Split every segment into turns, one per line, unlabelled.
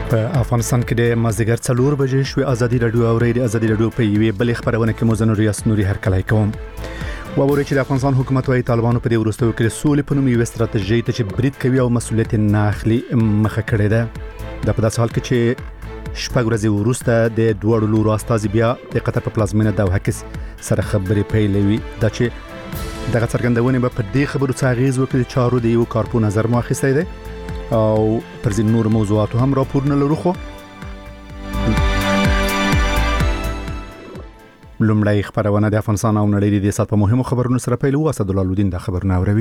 په افغانستان کې د مازدیګر 4 بجې شوې ازادي رادیو او ریډیو ازادي رادیو په یوې بلې خبرونه کې مو زنور یاس نوري هرکلای کوم. وګورئ چې د افغانستان حکومت وايي طالبانو په دې وروستیو کې سولې په نوم یو ستراتیژي ته چې برید کوي او مسولیت نه اخلي مخه کړې ده. د په داسې حال کې چې شپږ ورځې وروسته د دوه لورو استازي بیا د قطر په پلازمینه دوحه کې سره خبرې پیلوي. دا چې دغه څرګندونه به په دې خبرو څه اغیز وکړي چارو د یو کارپو نظر مو اخیستی دی او پر ځین نور موضوعاتو هم راپورونه لرو. خو لومړی خبرونه د افغانستان او نړۍ د سات په مهمو خبرونو سره پیل وو. اسد الله الدین د خبرونه اوروي.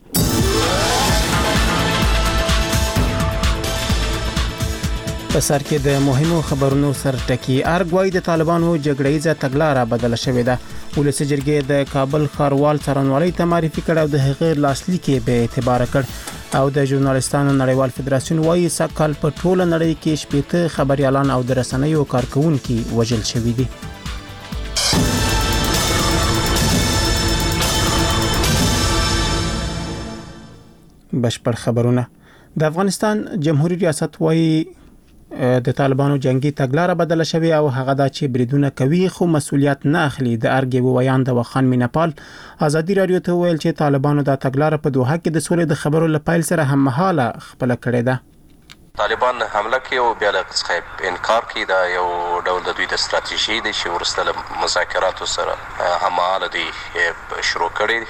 په سر کې د مهمو خبرونو سر ټکی ارګوای د طالبانو جګړه‌یزه تګلارې بدله شوې ده. ولسی جرګې د کابل ښاروال څارنوالۍ ته معرفي کړ او د هغې لاسلیک به اعتبار کړ. او د ژورنالیستانو نړیوال فدراسیون وايي سکهال په ټوله نړۍ کې شپېته خبريالان او د رسنیو کارکونکو وژل شوي دي. بشپړ خبرونه. د افغانستان جمهوریت ریاست وايي د طالبانو جنگي تګلارې بدله شوې او هغه دا چې بریدونه کوي خو مسولیت نه اخلي. د ارګي ویان د وخان مینپال ازادي رادیو ته ویل چې طالبانو د تګلارې په دوحه کې د سولې د خبرو لپاره سره هم مهاله خپل کړې ده.
طالبان حمله کوي او بیا له څخه انکار کوي. دا یو ډول د دوی د ستراتیژي د چې ورسته مذاکراتو سره هماله دي شروع کړي.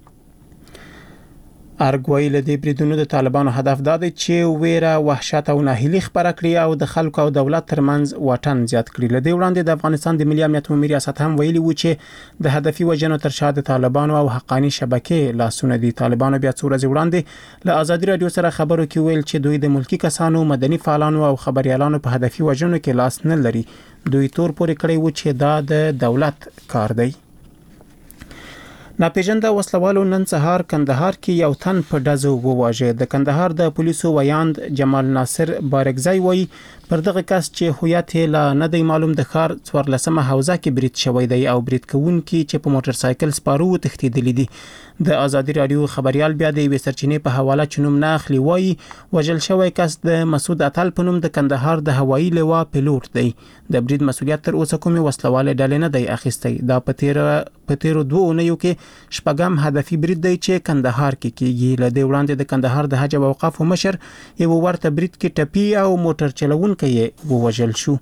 ارګوای له دې بریدونو د طالبانو هدف دا دی چې ویره وحشت او ناهیلي خبره کړي او د خلکو او دولت ترمنځ واټن زیات کړي. له دې وړاندې د افغانستان د ملي امنیت عمومي ریاست هم ویلي و چې د هدفي وجنو تر شا د طالبانو او حقانی شبکې لاسونه دي. طالبانو بیا څو ورځې وړاندې له ازادي رادیو سره خبرو کې ویل چې دوی د ملکی کسانو مدني فعالانو او خبريالانو په هدفي وجنو کې لاس نه لري. دوی تور پورې کړی و چې دا د دولت کار دی. ناپېژنده وسلوالو نن سهار کندهار کې یو تن په ډزو وواژه. د کندهار د پولیسو ویاند جمال ناصر بارکزای وایي پر دغه کس چې هویت یې لا نه دی معلوم د ښار 14مه حوزه کې برید شوی دی او برید کوونکي چې په موټر سایکل سپارو تښتېدلي دي. د ازادي رادیو خبريال بیا د یوې سرچینې په حواله چې نوم نه اخلي وایي وژل شوی کس د مسعود اتل په نوم د کندهار د هوایي لوا پیلوټ دی. د برید مسولیت تر اوسه کومې وسلواله ډلې نه دی اخیستی. دا په تیرو 2 اونیو کې شپږم هدفي برید دی چې کندهار کې کیږي. له دې وړاندې د کندهار د حج او اوقاف مشر یو ورته برید کې ټپي او موټر چلوونکی یې ووژل شو.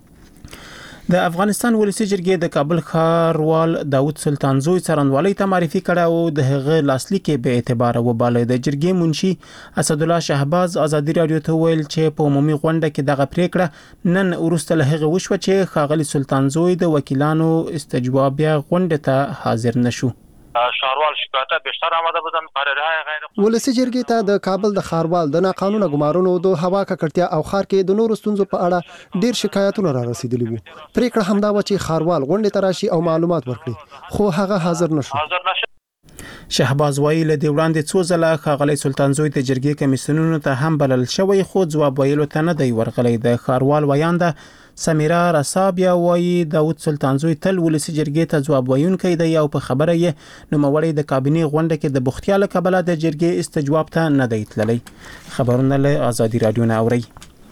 د افغانستان ولسی جرګې د کابل ښاروال داوود سلطان زوی څارنوالۍ ته معرفي کړه او د هغه لاسلیک به اعتبار وباله. د جرګې منشي اسد الله شهباز ازادي رادیو ته ویل چې په عمومي غونډه کې دغه پریکړه نن وروسته له هغه وشو چې ښاغلي سلطان زوی د وکیلانو استجوابیه غونډه ته حاضر نشو.
ښاروال شکایت بیشتر آمده بودن قراره غیر
ولسی جرګې ته د کابل د ښاروال د ناقانونه ګمارونو د هوا ککړتیا او ښار کې د نورو ستونزو په اړه ډیر شکایتونه را رسیدلي وو. پریکړه همدا و چې ښاروال غونډه ته راشي او معلومات ورکړي خو هغه حاضر نشو.
شهباز وایي له دې وړاندې څو ځله ښاغلي سلطان زوی د جرګې کمیسیونونو ته هم بلل شوی خو ځواب ویلو ته نه دی ورغلی. د ښاروال ویانده سمیرا رسابیا وایي داوود سلطان زوی تل ولسی جرګې ته ځواب ویونکی دی او په خبره یې نوموړی د کابینې غونډه کې د بوختیاله کبله د جرګې استجواب ته نه دی تللی. خبرونه له ازادي رادیو نه اوري.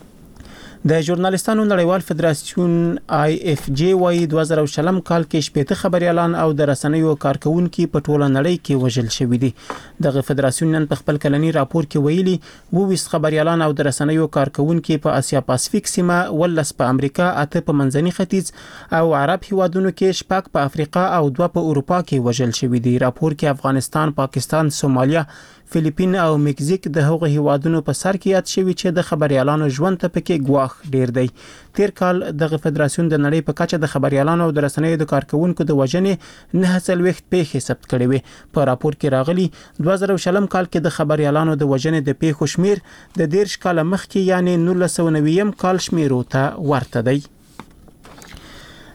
د ژورنالیستانو نړیوال فدراسیون IFJ وايي 2020 کال کې شپېته خبريالان او د رسنیو کارکونکو په ټوله نړۍ کې وژل شوي دي. دغه فدراسیون نن په خپل کلنی راپور کې ویلي 22 خبريالان او د رسنیو کارکونکو په اسیا پاسفیک سیمه 18 په امریکا 8 په منځني ختیځ او عرب هیوادونو کې 6 په افریقا او 2 په اروپا کې وژل شوي دي. راپور کې افغانستان، پاکستان، سومالیا، فلیپین او مکزیک د هغو هیوادونو په سر کې یاد شوی چې د خبريالانو ژوند ته پکې ګواښ ډیر دی. تیر کال دغه فدراسیون د نړۍ په کچه د خبريالانو او د رسنیو د کارکونکو د وژنې 9 پیښې ثبت کړي وي. په راپور کې راغلي 2020 کال کې د خبريالانو د وژنې د پیښو شمیر د 13 کال مخکې یعنی 1990 کال شمیرو ته ورته دی.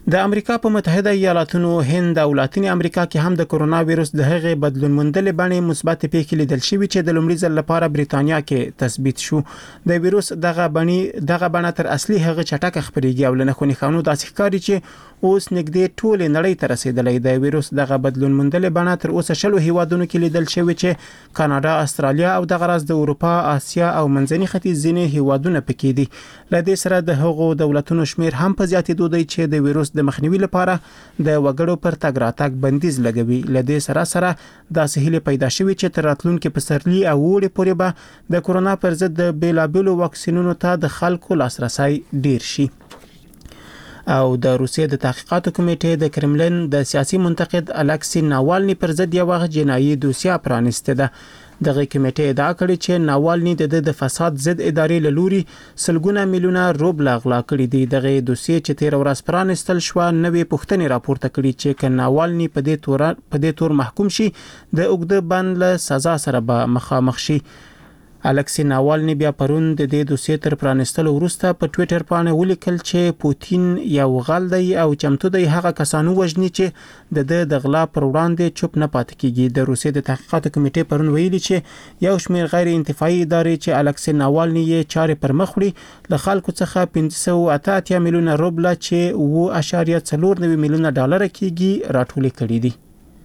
د امریکا په متحده ایالاتونو، هند او لاتینی امریکا کې هم د کرونا وایرس د هغې بدلون موندلې بڼې مثبت پیښې لیدل شوې چې د لومړي ځل لپاره بریتانیا کې تثبیت شو. د وایرس دغه بڼه تر اصلي هغه چټک خپرېږي او لنه خوني خانو داسې ښکاري چې اوس نږدې ټول نړۍ ته رسیدلې. د وایرس دغه بدلون موندلې بڼه تر اوسه 20 هیوادونو کې لیدل شوې چې کاناډا، استرالیا او د غرض د اروپا، آسیا او منځني ختیځ ځینې هیوادونه پکې دي. لدې سره د هغو دولتونو شمیر هم په زیاتېدو دی چې د وایرس د مخنیوي لپاره د وګړو پر تګ راتګ بندیز لګوي. لدې سره د سهیل پیدا شوی چې تر راتلونکي پسرلي او وړي پورې به د کرونا پر ضد د بیلابلو واکسینونو ته د خلکو لاسرسي ډیر شي. او د روسیې د تحقیقاتو کمیټې د کرملین د سیاسي منتقد الکسی ناوالني پر ضد یو جنایي دوسیه پرانسته ده. دغه کمیټه ادعا کړې چې ناوالني د فساد ضد ادارې له لوري سلګونه میلیونه روبل غلا کړي دي. دغه دوسیه چې 13 ورځې پرانستل شو، نوې پوښتنې راپورته کړي چې ک ناوالني په دې تور محکوم شي د اوږده بند له سزا سره به مخامخ شي. الکسی ناوالني بیا پرون د دې دوسیې تر پرانستلو وروسته په ټوئیټر باندې ولیکل چې پوتین یو غل دی او چمتو دی هغه کسانو وژني چې د غلا پر وړاندې چوپ نه پاتې کیږي. د روسیې د تحقیقاتو کمیټې پرون ویلي چې یو شمېر غیر انتفاعي ادارې چې الکسی ناوالني یې چارې پر مخ وړي له خلکو څخه 588 میلیونه روبل چې 2.49 میلیونه ډالر کیږي راټول کړي دي.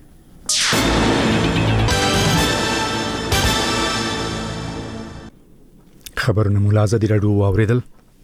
خبرونه مولا ازادي راډیو واوریدل.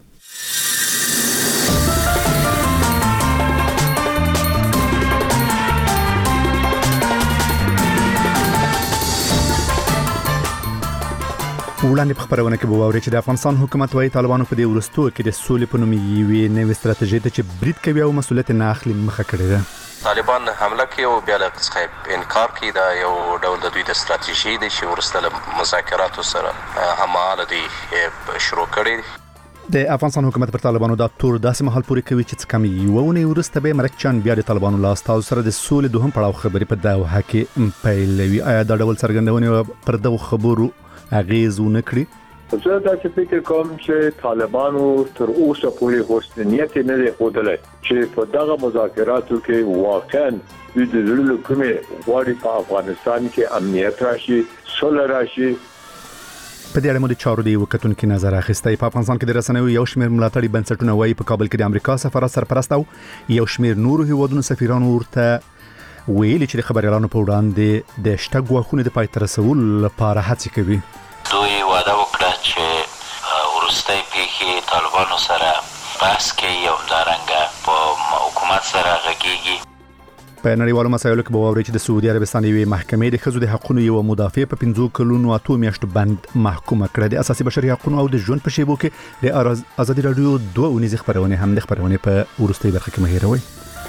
وړاندې په خبرونه کې وواوري چې د افغانستان حکومت وايي طالبانو په دې ورستو کې د سولې په نوم یوې نوې ستراتیژي ته چې برید کوي او مسؤلیت نه اخلي مخه کړې ده.
طالبان حمله کوي او بیا له څخه انکار کوي. دا یو ډول د دوی د ستراتیژي د چې ورسته مذاکراتو سره هماله دي شروع کړي.
د افغانستان حکومت پر طالبانو دا تور داسې محل پورې کوي چې کم یو ونه ورسته به مرکچان بیا د طالبانو لاس تاسو سره د سولې دوهم پړاو خبرې په دوحه کې پیلوي. آیا دا ډول څرګندونه پر دغه خبرو اغیزونه کړی؟
زه دا چې فکر کوم چې طالبانو تر اوسه پورې هیڅ نیت نه لري خوده چې په دغه مذاکراتو کې واقعا د دې کومې غواړي په افغانستان کې امنیت راشي، صلح راشي.
په دې اړه مو د چارو دی وکټونکو نظر اخیستی. په افغانستان کې د رسنیو یو شمېر ملاتړي بنسټونه وایي په کابل کې د امریکا سفارت سرپرست او یو شمېر نورو هیوادونو سفیرانو ورته ویلي چې د خبريالانو په وړاندې د شته غواخونو د پای تر رسولو لپاره هڅې کوي.
دوی وعده وکړه چې ورستۍ پیښې طالبانو سره بحث کوي او همدارنګه په حکومت سره غږیږي.
په نړیوالو مسایلو کې به واوري چې د سعودي عربستان یوې محکمې د ښځو د حقوقو یو مدافع په 15 کلونو 8 میاشتو بند محکومه کړه. د اساسي بشري حقوقو او د ژوند په شیبو کې د ازادي رادیو 2 اونیزه خبرونه هم د خبرونه په ورستۍ برخه کې مهیروي.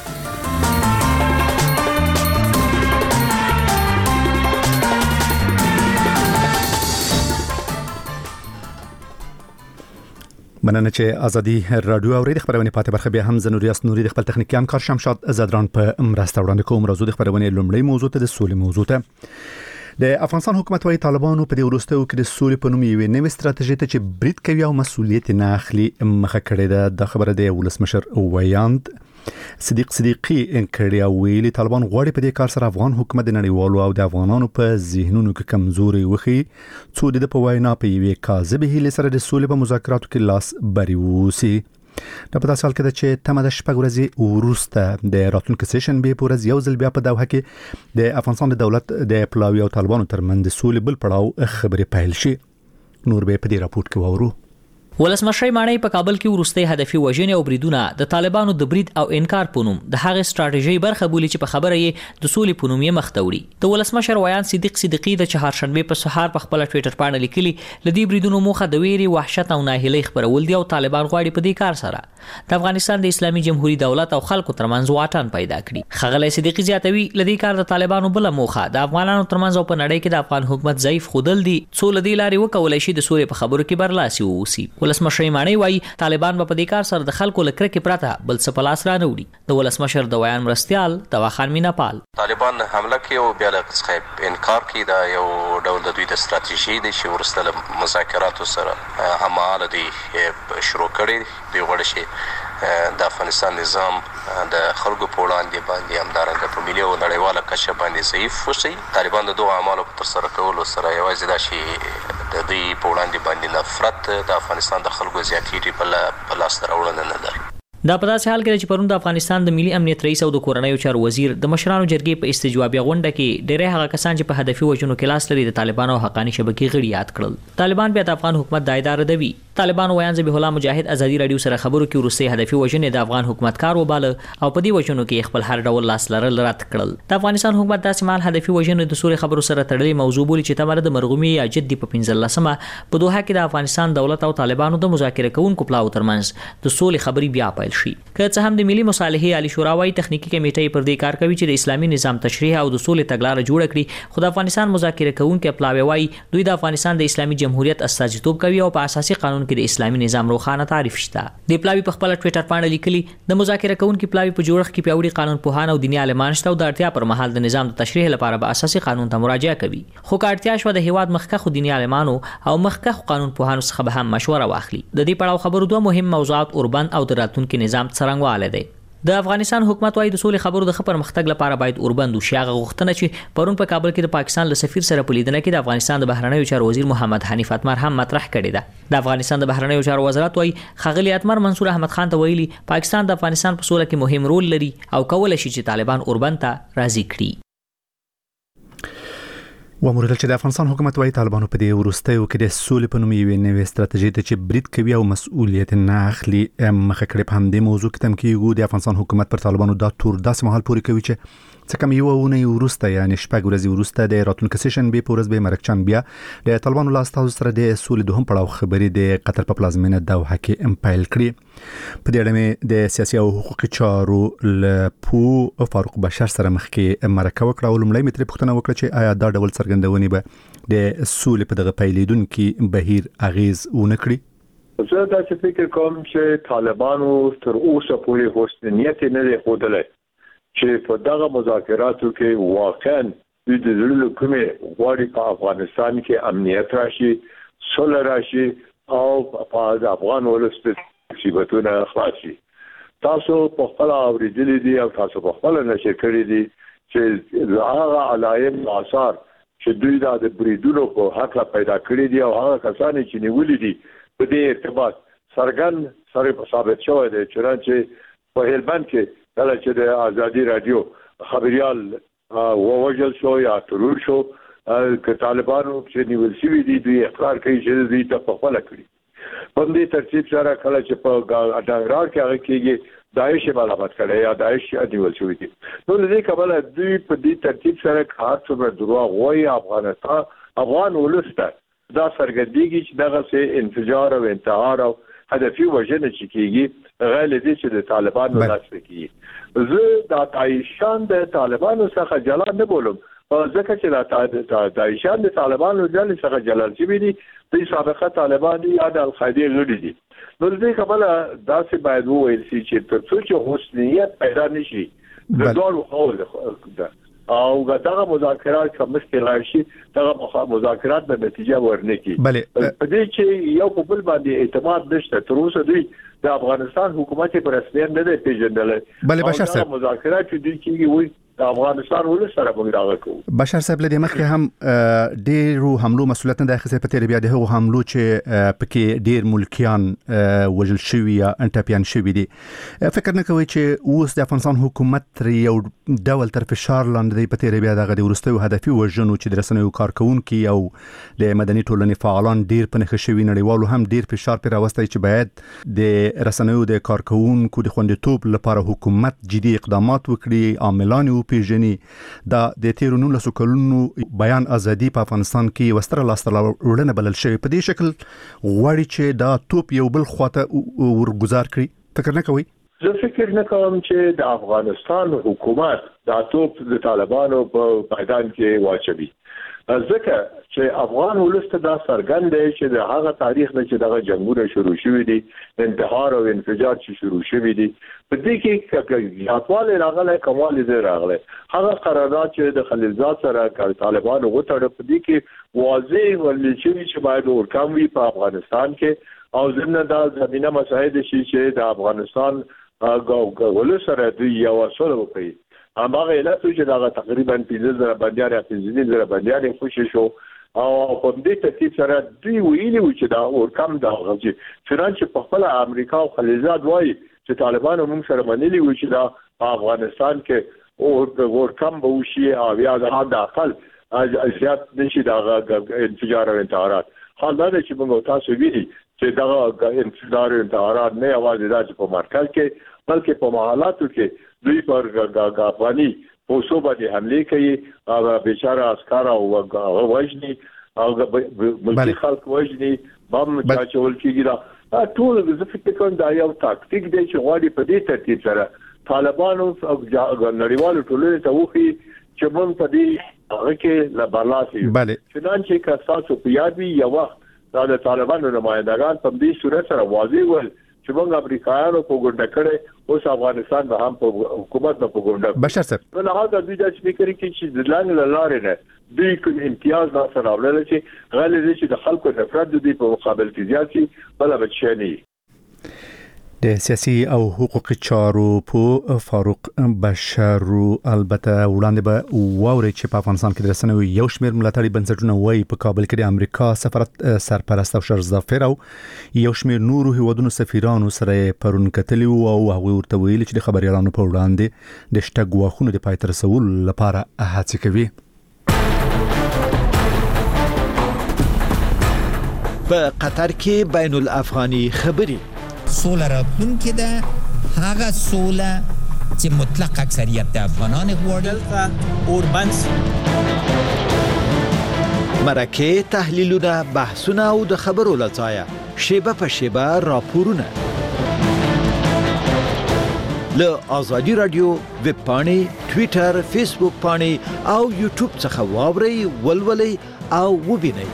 مننه چې ازادي رادیو اورید خبرونه پاتې برخه به هم زنوریاس نوري د خپل تخنیکی همکار شمشاد زدران په مرسته وړاندې کوم. راځو د خبرونه لومړی موضوع ته د سولې موضوع ته. د افغانستان حکومت وايي طالبانو په دې ورستو کې د سولې په نوم یوې نوې ستراتیژي ته چې برید کوي او مسؤلیت نه اخلي مخه کړې ده. د خبره د ولسمشر ویاند صدیقی انکړی او ویلي طالبان غواړي په دې کار سره افغان حکومت د نړیوالو او د افغانانو په ذهنونو کې کمزوري وخی څو د په وینا په یوې کاذبه هیله سره د سولې په مذاکراتو کې لاس بری ووسی. د په تاسو حال کې چې تمه د شپږ ورځې ورسته د راتلونکي سیشن به پورز یو ځل بیا په دوحه کې د افغانستان د دولت د پلاوی او طالبانو ترمنځ د سولې بل پړاو خبرې پیل شي. نور به په دې راپورټ کې وورو.
ولسمشر مانی په کابل کې ورستي هدفي وژنې او بریدونه د طالبانو د برید او انکار په نوم د هغه ستراتیژي برخه بولی چې په خبره یې د سولې په نوم یې مختوري. د ولسمشر ویان صدیقی د چهارشنبه په سهار په خپل ټوئیټر باندې لیکلي لدی بریدونو موخه د ویري وحشت او ناهیلي خبرول دي او طالبان غواړي په دې کار سره د افغانستان د اسلامي جمهوریت دولت او خلکو ترمنځ واټن پیدا کړي. خغلی صدیقی زیاتوي لدی کار د طالبانو بل موخه د افغانانو ترمنځ او په نړۍ کې د افغان حکومت ضعیف خودل دي څو لدی لاري وکولای شي د سولې په خبرو کې برلاسي ووسی. ولسمشر مانی طالبان په دې کار سره د خلکو لکره کې پراته بل څه پلاس را نه وړي. د ولسمشر د ویان مرستيال دواخان میناپال
طالبان حمله کوي او بیا له څخه انکار کوي. دا یو ډول د دوی د ستراتیژي د چې ورسته مذاکراتو سره هماله دي شروع کړي. دی غوړ شي د افغانستان نظام د خلکو په وړاندې باندې همدارنګه په ملي او نړیواله کچه باندې ضعیف وشي. طالبان د دغو اعمالو په ترسره کولو سره یوازې دا چې د دوی په وړاندې باندې نفرت د افغانستان د خلکو زیاتېږي په لاسته راوړنه نه لري.
دا په داسې حال کې چې پرون د افغانستان د ملي امنیت رئیس او د کورنیو چارو وزیر د مشرانو جرګې په استجوابي غونډه کې ډېری هغه کسان چې په هدفي وژنو کې لاس لري د طالبانو او حقاني شبکې غړي یاد کړل. طالبان بیا د افغان حکومت د اداره دوي. طالبان ویان ذبیح الله مجاهد ازادي رادیو سره خبرو کې وروستي هدفي وژنې د افغان حکومت کار وباله او په دې وژنو کې خپل هر ډول لاس لرل رد کړل. د افغانستان حکومت داسې مال هدفي وژنې د سوري خبرو سره تړلې موضوع بولي چې تمره د مرغومي یا جدي په 15مه په دوحه کې د افغانستان دولت او طالبانو د مذاکره کوونکو پلاو ترمنځ د سولې خبري بیا پیل شي. که هم د ملي مصالحې عالی شورا وايي تخنیکی کمیټې پر دې کار کوي چې د اسلامي نظام تشریح او د سولې تګلارې جوړ کړي. خو د افغانستان مذاکره کوونکو پلاوی وايي دوی د افغانستان د اسلامي جمهوریت استازیتوب کوي او په اساسي قانون کې د اسلامي نظام روښانه تعریف شته. د پلاوی په خپل ټوئیټر باندې لیکلي د مذاکره کوونکو پلاوی په جوړښت کې پیاوړي قانون پوهان او دیني عالمان شته او د اړتیا پر مهال د نظام د تشریح لپاره به اساسي قانون ته مراجعه کوي. خو کارتیا شو د هیواد مخکخ دیني عالمانو او مخکخ قانون پوهانو څخه به هم مشوره واخلي. د دې پړاو خبرو دوه مهم موضوعات اوربند او د راتلونکي نظام څرنګواله دي. د افغانستان حکومت وايي د سولې خبرو د خبر مختګ لپاره باید اوربند وشي. هغه غوښتنه چې پرون په کابل کې د پاکستان له سفیر سره په لیدنه کې د افغانستان د بهرنیو چارو وزیر محمد حنیف اتمر هم مطرح کړې ده. د افغانستان د بهرنیو چارو وزارت وايي خغلی اتمر منصور احمد خان ته ویلي پاکستان د افغانستان په سوله کې مهم رول لري او کولای شي چې طالبان اوربند ته راضي کړي.
وموردل چې د افغانستان حکومت وايي طالبانو په دې وروستیو کې د سولې په نوم یوې نوې ستراتیژي ته چې برید کوي او مسؤلیت نه اخلي مخه کړې. په همدې موضوع کې تم کېږو د افغانستان حکومت پر طالبانو دا تور داسې مهال پورې کوي چې څه کم یو اونۍ وروسته یعنی شپږ ورځې وروسته د راتلونکي سیشن به په ورځ به مرکچان بیا د طالبانو له استازو سره د سولې دوهم پړاو خبرې د قطر په پلازمینه دوحه کې امپایل کړي. په دې اړه د سیاسي او حقوقي چارو له فاروق بشر سره مخ کې مرکه وکړه او لومړی متر پوښتنه وکړه چې آیا دا ډول څرګندونې به د سولې په دغه پیلیدونکو بهیر اغیز ونه کړي.
زه دا چې فکر کوم چې طالبانو تر اوسه پورې هیڅ نیت نه دی ښودلی چې په دغه مذاکراتو کې واقعا د زړه کومې غواړي په افغانستان کې امنیت راشي، صلح راشي او په افغان ولس په صيبتونه خلاص شي. تاسو په خپل اوریدلې دي او تاسو په خپل نشر کړی دي چې هغه علایم آثار چې دوی د بریدونو په حق پیدا کړی دي او هغه کسان چې نیولې دي په دې ارتباط سرګن سره ثابت شوی دی چې په هلمند کې کله چې د ازادي رادیو خبريال ووجل شو یا ترور شو ک طالبانو چې نیول شوی دي دوی اقرار کوي چې دوی ته په خپل کړی په دې ترتیب سره کله چې په ډنګرار کې هغه کېږي داعش ملامت کړي یا داعش نیول شوی دي. نو دې کبل دوی په دې ترتیب سره کار څومره دروغ وایي افغان ولسته دا سرګردېږي چې دغه سه انفجار او انتحار او هدفي وژنه چې کېږي غیر دې چې د طالبانو لاس کې زه د داعشان د طالبانو څخه جلا نه بولم ځکه چې د داعشان د طالبانو ځل څخه جلال شوی دي د سابقه طالبان دي یا د القاعده غړي دي. نو دې کبل داسې باید وویل شي چې تر څو چې حسنیت پیدا نشي د ډول خو او دغه مذاکرات کوم مشکل راشي دغه مذاکرات د نتیجه ورنکي. په دې چې یو په بل باندې اعتماد نشته تر اوسه دوی د افغانستان حکومت پر رسمیت نه دی پیژندل.
بشر صاحب
مذاکرات چې دوی کیږي وي د افغانستان ولس سره موږ راغلو.
بشر صاحب له دې مخکې هم ډېرو حملو مسؤلیت نه اخیسته په تیر بیا د هغو حملو چې پکې ډېر ملکیان وژل شوي یا انټاپیان شوي دي. فکر نه کوي چې اوس د افغانستان حکومت یو ډول تر فشار لاندې دی په تیر بیا دغه د وروستیو هدفي وژنو چې د رسنیو کارکونکو او د مدني ټولنې فعالان ډېر پنهخ شوي نړیوالو هم ډېر فشار پر راوستي چې باید د رسنیو د کارکونکو د خوندیتوب لپاره حکومت جدي اقدامات وکړي عاملان پیژني. دا د تیرو 19 کلونو بیان ازادي په افغانستان کې وستره لاسته وړاندې بلل شوی په دې شکل غواړي چې دا توپ یو بل خواته ورګزار کړي. فکر نه کوي؟
زه فکر نه کوم چې د افغانستان حکومت دا توپ د طالبانو په میدان کې واچوي ځکه چې افغان ولست دا سرګند دی چې د هغه تاریخ نه چې دغه جنگونه شروع شوي دي انتحار او انفجار چې شروع شوي دي په دې کې یاتواله راغله کمال دې راغله هغه قرارداد چې د خلیلزاد سره طالبانو غوټه په دې کې واضح ولې چې باید ورکم وي په افغانستان کې او زموږ د زمينه مساعد شي چې د افغانستان غوړل سره د یو اصل وکړي هغه علت چې دا تقریبا 15,000 بندیان 15,000 بندیان خوشي شو او په دې ترتیب سره دوی ویلي و چې دا ورکم دا غږی فرانسې په خپل امریکا او خلیجات وایي چې طالبان هم سره منلي و چې دا افغانستان کې او ورکم به وشي او یا د اقل ازیات نشي دا انفجار او انتحارات حال دا چې موږ تاسو ویلي چې دا انفجار او انتحارات نه یوازې دا چې په مرکز کې بلکې په محلاتو کې دوی پر افغاني پوسو باندې حمله کوي او بیچاره عسكر او وژني او ملي خلک وژني بم چاچول کیږي دا ټول د فکر کوم دا یو تاکتیک دی چې غواړي په دې ترتیب سره طالبانو او نړیوالو ټولنې ته وخی چې مونږ په دې هغه کې لا بالاسي چنانچه که تاسو په یاد وي یو وخت دا د طالبانو نمائندگان په دې صورت سره واضح ول چې موږ امریکایانو په ګونډه کړي اوس افغانستان به هم په حکومت په ګونډه
بشر صاحب
نو هغه د دې فکر کې چې د لاندې لارې نه دوی کوم امتیاز نه سره ولر چې غالي دي چې د خلکو نفرت دوی په مقابل کې زیات شي بل بچني
د سیاسي او حقوقي چارو په فاروق بشارو البته وړاندې به واوري چې په افغانستان کې د رسنیو یو شمېر ملاتړي بنسټونه وایي په کابل کې د امریکا سفارت سرپرست او شرزافر او یو شمېر نورو هیوادونو سفیرانو سره پرون کتلی او هغه ورته ویلي چې د خبريالانو په وړاندې د شته ګواښونو د پای ته رسولو لپاره هڅه کوي.
په قطر کې بین الافغاني خبري
سوله راتلونکې ده هغه سوله چې مطلق اکثریت د افغانان غواړي اوربنس
مرکه تحلیلونه بحثونه او د خبرو لځایه شیبه په شیبه راپورونه له آزادی رادیو ویب پاڼې ټوئیټر فیسبوک پاڼې او یوټیوب څخه واورئ ولولئ او وبینئ.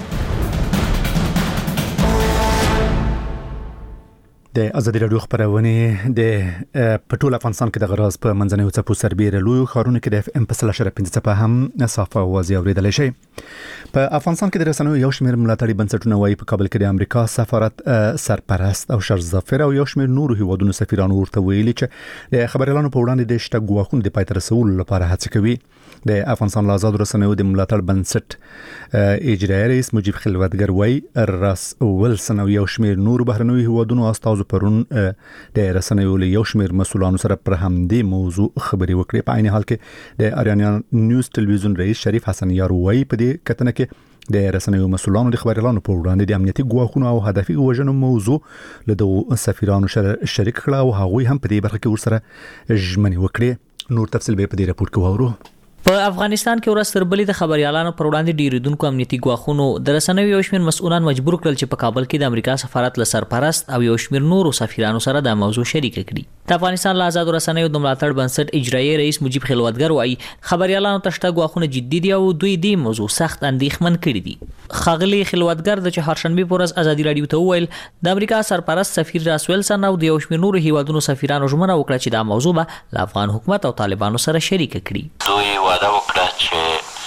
د ازادي رادیو خبرونه د پټول افغانستان کې د غراز په منځنۍ او چپو سربېره لوی خارونه کې د اف ام په 3.5 څخه هم صافه اوازې اوریدل شي. په افغانستان کې د رسنیو یو شمېر ملاتړي بنسټونه وایي په کابل کې د امریکا سفارت سرپرست او شرزافر او یو شمېر نورو هیوادونو سفیرانو ورته ویلي چې د خبريالانو په وړاندې د شته ګواښونو د پای ته رسولو لپاره هڅه کوي. د افغانستان آزاد رسنیو د ملاتړ بنسټ اجرایي رئیس مجيب خلوتګر وایي راس ولسن او یو شمېر نورو بهرنیو هیوادونو استازو پرون د رسنیو له یو شمېر مسؤلانو سره پر همدې موضوع خبري وکړي. په عین حال کې د اریانا نیوز ټلویزیون رئیس شریف حسن یار وایي په دې کتنه کې د رسنیو مسؤلانو د خبريالانو په وړاندې د امنیتي ګواښونو او هدفي وژنو موضوع له دغو سفیرانو سره شریک کړه او هغوی هم په دې برخه کې ورسره ژمنې وکړي. نور تفصیل به په دې راپور کې واورو.
په افغانستان کې ورځ تر بلې د خبريالانو پر وړاندې ډیریدونکو امنیتي ګواښونو د رسنیو یو شمېر مسؤلان مجبور کړل چې په کابل کې د امریکا سفارت له سرپرست او یو شمېر نورو سفیرانو سره د موضوع شریک کړي. د افغانستان له آزاد رسنیو د ملاتړ بنسټ اجرایي رئیس مجيب خلوتګر وایي خبريالانو ته شته ګواښونه جدي دي او دوی دې موضوع سخت اندېښمن کړي دي. خاغلی خلوتګر د چهارشنبه په ورځ ازادي رادیو ته وویل د امریکا سرپرست سفیر راس ویلسن او د یو شمېر نورو هیوادونو سفیرانو ژمنه وکړه چې دا موضوع به له افغان حکومت او طالبانو سره شریک کړي.
دوی وعده وکړه چې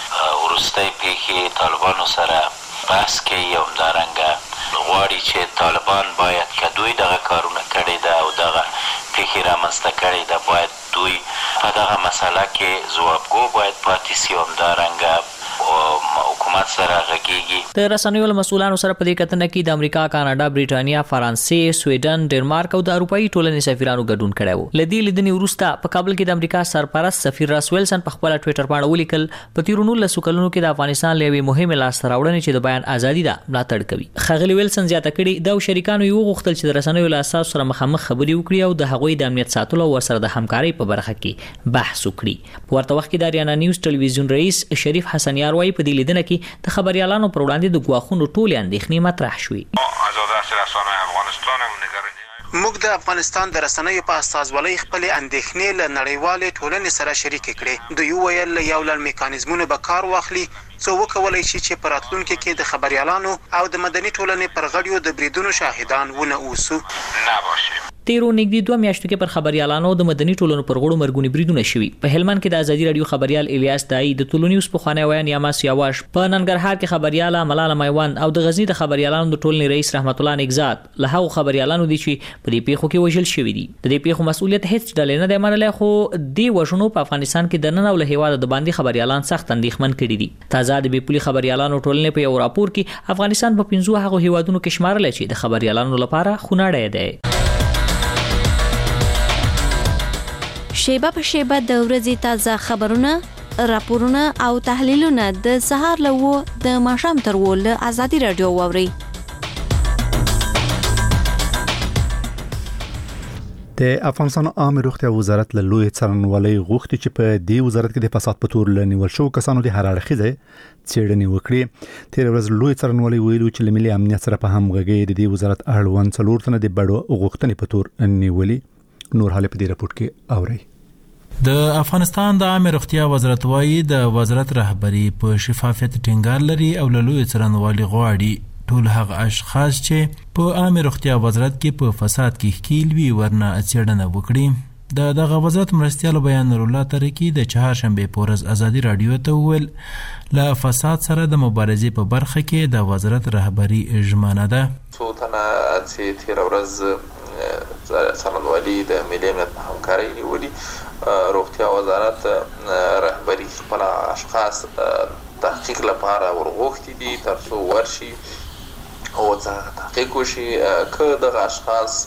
ورستۍ پیښې طالبانو سره بحث کوي او همدارنګه غواړي چې طالبان باید که دوی دغه کارونه کړي ده او دغه پیښې رامنځته کړي ده باید دوی په دغه مسله کې ځوابګو باید پاتې سي او همدارنګه حکومت سره غږیږي.
د رسنیو مسؤلانو سره په دې کتنه کې د امریکا، کاناډا، بریټانیا، فرانسې، سویډن، ډنمارک او د اروپאי ټولنې سفیرانو ګډون کړی و. لدی لیدنې وروسته په کابل کې د امریکا سرپرست سفیر راس ویلسن په خپل ټوئیټر باندې ولیکل په تیرونو له کلونو کې د افغانستان لوي مهمه لاسته راوړنې چې د بیان ازادي ده ملاتړ کوي. خغلی ویلسن زیاته کړي د شریکانو یو غوښتل چې د رسنیو له اساس سره مخامخ خبري وکړي او د هغوی د امنیت ساتلو او سره د همکارۍ په برخه کې بحث وکړي. په ورته وخت کې د اریانا نیوز ټلویزیون رئیس شریف حسن یار وایي په دې لیدنه کې د خبريالانو پر وړاندې د ګواښونو ټولې اندېښنې مطرح شوې.
موږ د افغانستان د رسنیو په استازولۍ خپل اندېښنې له نړیوالې ټولنې سره شریک کړې. دوی ویل یو لړ میکانیزمونه به کار واخلي څو وکولای شي چې په راتلونکي کې د خبريالانو او د مدني ټولنې پر غړیو د بریدونو شاهدان ونه اوسو.
تیرو نږدې 2 میاشتو کې پر خبريالانو د مدني ټولنو پر غړو مرګونی بریدونه شوي. په هلمند کې د ازادي رادیو خبريال الیاس دای د ټولنیوز په خوانی ویان یاماس یاواش، په ننګرهار کې خبرياله ملاله میوان او د غزنی د خبريالانو د ټولنې رئیس رحمت الله نگزاد له هغو خبريالانو دي چې په دې پیښو کې وژل شوي دي. د دې پیښو مسؤلیت هیڅ ډلې نه دی منلی، خو دی وژنو په افغانستان کې د نن او له هیواد د باندې خبريالان سخت اندېښمن کړي دي. تازه د بیپولي خبريالانو ټولنې په یو راپور کې افغانستان په 15 هغو هیوادونو کې شمارل چې د خبريالانو لپاره خونړی دی.
شیبه په شیبه د ورځې تازه خبرونه، راپورونه او تحلیلونه د سهار له د ماښام تر له ازادي رادیو واوري.
د افغانستان عامه روغتیا وزارت له لوی څارنوالۍ غوښتي چې په دې وزارت کې د فساد په تور لنیول شو کسانو د هر اړخیزه څېړنې وکړي. تیر ورځ لوی څارنوالۍ ویلو چې ملي امنیت سره په همغږي د دې وزارت اړوند 4 تنه د بډو غوښتنې په تور نیولي. نور حاله په دې رپورت کې اوري.
د افغانستان د عامه روغتیا وزارت وايي د وزارت رهبری په شفافیت ټینګار لري او له لوی څارنوالۍ غواړي ټول هغه اشخاص چې په عامه روغتیا وزارت کې په فساد کې ښکیل وي ورنه څېړنه وکړي. دغه وزارت مرستیال بیان نور الله ترکی د چهارشنبه په ورځ ازادي رادیو ته وویل له فساد سره د مبارزې په برخه کې د وزارت رهبری ژمنه ده.
څو تنه چې تیر ورځ څارنوالۍ د ملي امنیت په همکارۍ نیولي، روغتیا وزارت رهبری خپل اشخاص تحقیق لپاره ورغوښتي دي ترڅو ورشي او تحقیق وشي که دغه اشخاص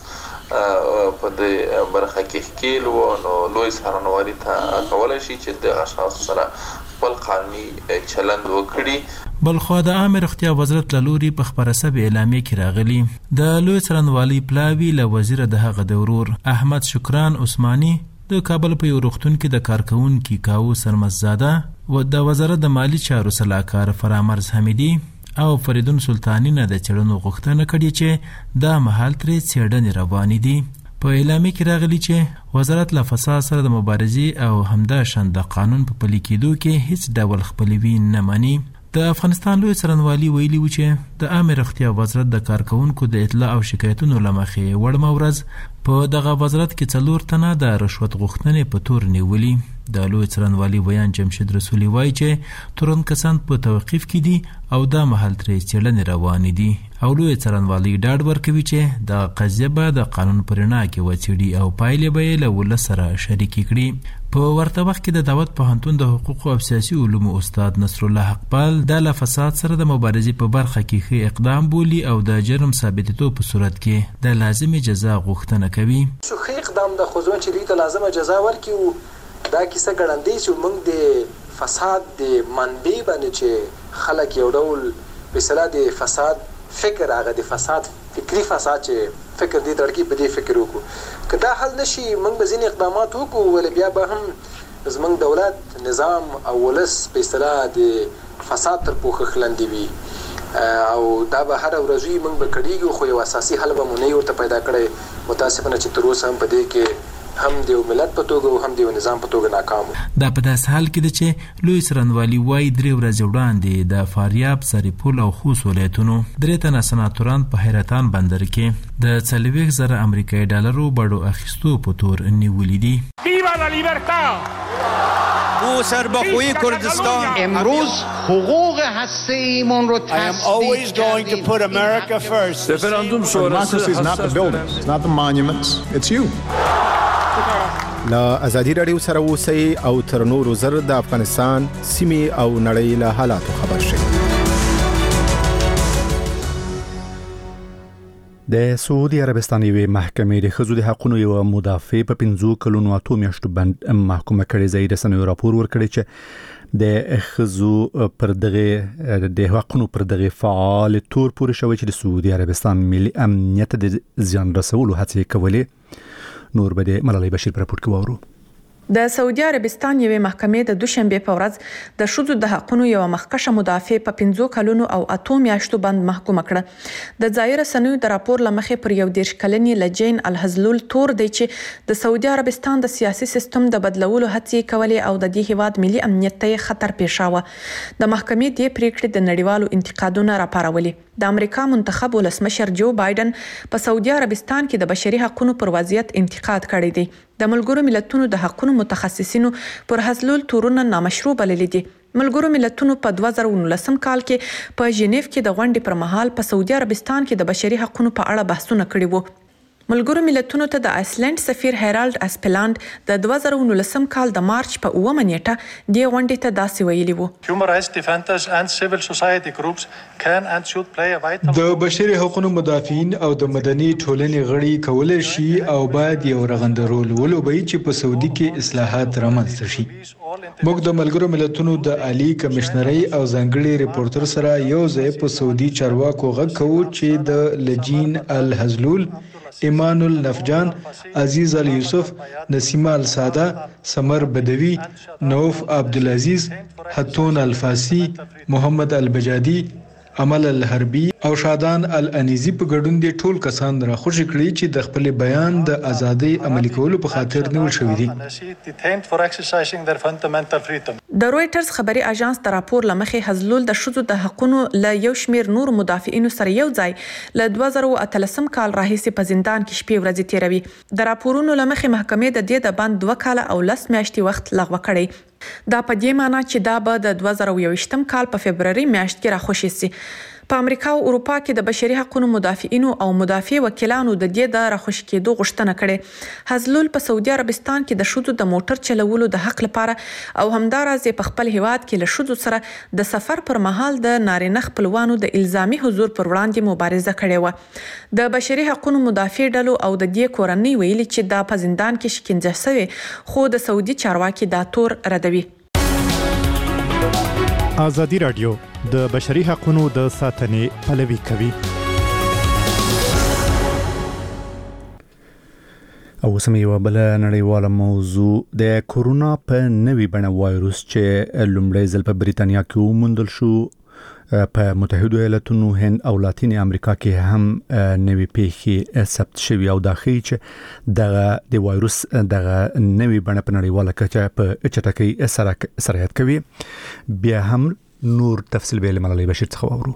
په دې برخه کې ښکیل وو نو لوی څارنوالۍ ته کولی شي چې دغه اشخاص سره خپل قانوني چلند وکړي.
بلخو د عامه روغتیا وزارت له لوري په خبره سبي اعلامیه کې راغلي د لوی څارنوالۍ پلاوي له وزیر د هغه د ورور احمد شکران عثماني د کابل په یو روغتون کې د کارکونکو کاو سرمزاده و د وزارت د مالی چارو سلاکار فرامرز حمیدی او فریدون سلطانی نه د چړنو غوښتنه کړې چې د محل ترې څېړنې روانې دي. په اعلامیه کې راغلي چې وزارت له فساد سره د مبارزې او همداشان د قانون په پلي کېدو کې هیڅ ډول خپلوي نه مني. د افغانستان لوی څارنوالۍ ویلي و چې د عامه روغتیا وزارت د کارکونکو د اطلاع او شکایتونو له مخې وړمه ورځ په دغه وزارت کې 4 تنه د رشوت غوښتنې په تور نیولي. د لوی څارنوالۍ ویان جمشید رسولي وایي چې تورن کسان په توقیف کې دي او د محل ترې څېړنې روانې دي او لوی څارنوالۍ ډاډ ورکوي چې د قضیه به د قانون په رڼا کې وڅېړي او پایلې به یې له ولس سره شریکې کړي. په ورته وخت کې د دعوت پوهنتون د حقوقو او سیاسي علومو استاد نصر الله حقپال د له فساد سره د مبارزې په برخه کې ښه اقدام بولي او د جرم ثابتېدو په صورت کې د لازمي جزا غوښتنه کوي.
ښه اقدام د خو چې دوی ته لازمه جزا ورکړي. دا کیسه ګړندې چې موږ د فساد د منبع باندې چې خلک یو ډول په اصطلاح د فساد فکر هغه د فساد فکری فساد چې فکر دې تړکی په دې فکر وکړو که دا حل نشي موږ به ځینې اقدامات وکړو ولې بیا به هم زموږ دولت نظام او ولس په اصطلاح د فساد تر پوښښ لاندې وي او دا به هر ورځ موږ به کړیږو خو یو اساسي حل به مو نه ورته پیدا کړی. متاسفانه چې تر اوسه هم په دې کې هم د ملت په توګه او هم د نظام په توګه ناکام.
دا په داسې حال کې ده چې لوی څارنوالۍ وايي 3 ورځې وړاندې د فاریاب، سرپل او خوست ولایتونو 3 تنه سناتوران په حیرتان بندر کې د 40,000 امریکایي ډالرو بډو اخیستو په تور نیولي دي.
ویوا لا لیبرتا
او سربخوی کردستان
امروز حقوق هسته‌ایمون رو
I am always going to put America first.
Referendum sonrası is not the buildings, it's not the monuments, it's you.
لا ازادي رادیو سره اوسئ او تر نورو زر د افغانستان سیمې او نړۍ له حالاتو خبر شئ.
د سعودي عربستان یوې محکمې د ښځو د حقوقو یو مدافع په 15 کلونو 8 میاشتو باندې محکومه کړې. ځای رسنیو راپور ورکړی چې د ښځو پر دغه د حقوقو پر دغه فعال تور پورې شوی چې د سعودي عربستان ملي امنیت د زیان رسولو هڅې کولې. نور به د ملالۍ بشیر پر راپور کې واورو.
د سعودي عربستان یوې محکمې د دوشنبه په ورځ د ښځو د حقوقو یو مخکشه مدافع په 15 کلونو او 8 میاشتو باندې محکوم کړه. د ځای رسنیو د راپور لمخې پر 11 کلنې لجین الحزلول تور دی چې د سعودي عربستان د سیاسي سیستم د بدلولو هڅې کولې او د دې هیواد ملي امنیت ته خطر پیښاوه. د محکمې د پریکړې د نړیوالو انتقادونو راپارولې. د امریکا منتخب ولسمشر جو بایدن په سعودي عربستان کې د بشري حقوقو پر وضعیت انتقاد کړی دی. د ملګرو ملتونو د حقوقو متخصصینو پر حزلول تورونه نامشروع بللي دي. ملګرو ملتونو په 2019 کال کې په ژنیف کې د غونډې پر مهال په سعودي عربستان کې د بشري حقوقو په اړه بحثونه کړي وو. ملګرو ملتونو ته د آیسلند سفیر هیرالد اسپلاند د 2019 کال د مارچ په 9 نیټه د غونډې ته داسې ویلي وو.
Human rights defenders and civil society groups can and should play a vital
د بشري حقوقو مدافعین او د مدني ټولنې غړي کولای شي او باید یو رغنده رول ولوبوي چې په سعودي کې اصلاحات رامنځته شي. موږ د ملګرو ملتونو د عالی کمشنرۍ او ځانګړي ریپورټر سره یو ځای په سعودي چارواکو غږ کوو چې د لجین الحزلول، ایمان النفجان، عزیز الیوسف، نسیمه الساده، سمر بدوی، نوف عبدالعزیز، حتون الفاسی، محمد البجادی، عمل الحربی او شادان الانیزی په ګډون دي ټول کسان راخوشي کړي چې د خپل بیان د ازادۍ عملي کولو په خاطر نیول شوی دي.
د رويټرز خبري اژانس د راپور لمخې حزلول د شذو د حقونو له یو شمیر نور مدافعینو سره یو ځای له 2013 کال راهیسې په زندان کې شپې ورځې تیروي. د راپورونو لمخې محکمې د دې د بند 2 کال او 10 میاشتې وخت لغوه کړی. دا په دې معنی چې دا به د 2021 کال په فبرवरी میاشت کې راخوشي سي. په امریکا او اروپا کې د بشري حقوقو مدافعینو او مدافع وکیلانو د دې د راخوشي کېدو غوښتنه کړې. حزلول په سعودي عربستان کې د شذو د موټر چلولو د حق لپاره او همداراز په خپل هیواد کې له شذو سره د سفر پر مهال د نارینه خپلوانو د الزامي حضور پر وړاندې مبارزه کړې و. د بشري حقوقو مدافع ډلو او د دې کورنۍ ویلي چې دا په زندان کې شکنجه شوی خو د سعودي چارواکي دا تور ردوي.
ازادي رادیو د بشري حقوقو د ساتنې پلوي کوي. او سمې یو بل نړیواله موضوع د کورونا په نوي بڼه وایروس چې لومړی ځل په بریتانیا کې وموندل شو، په متحده ایالاتونو، هند او لاتین امریکا کې هم نوي پیښې ثبت شوي او دا ښیي چې د وایروس دغه نوي بڼه په نړیواله کچه په چټکۍ سرایت کوي. بیا هم نور تفصیل به ملالۍ بشیر څخه واورو.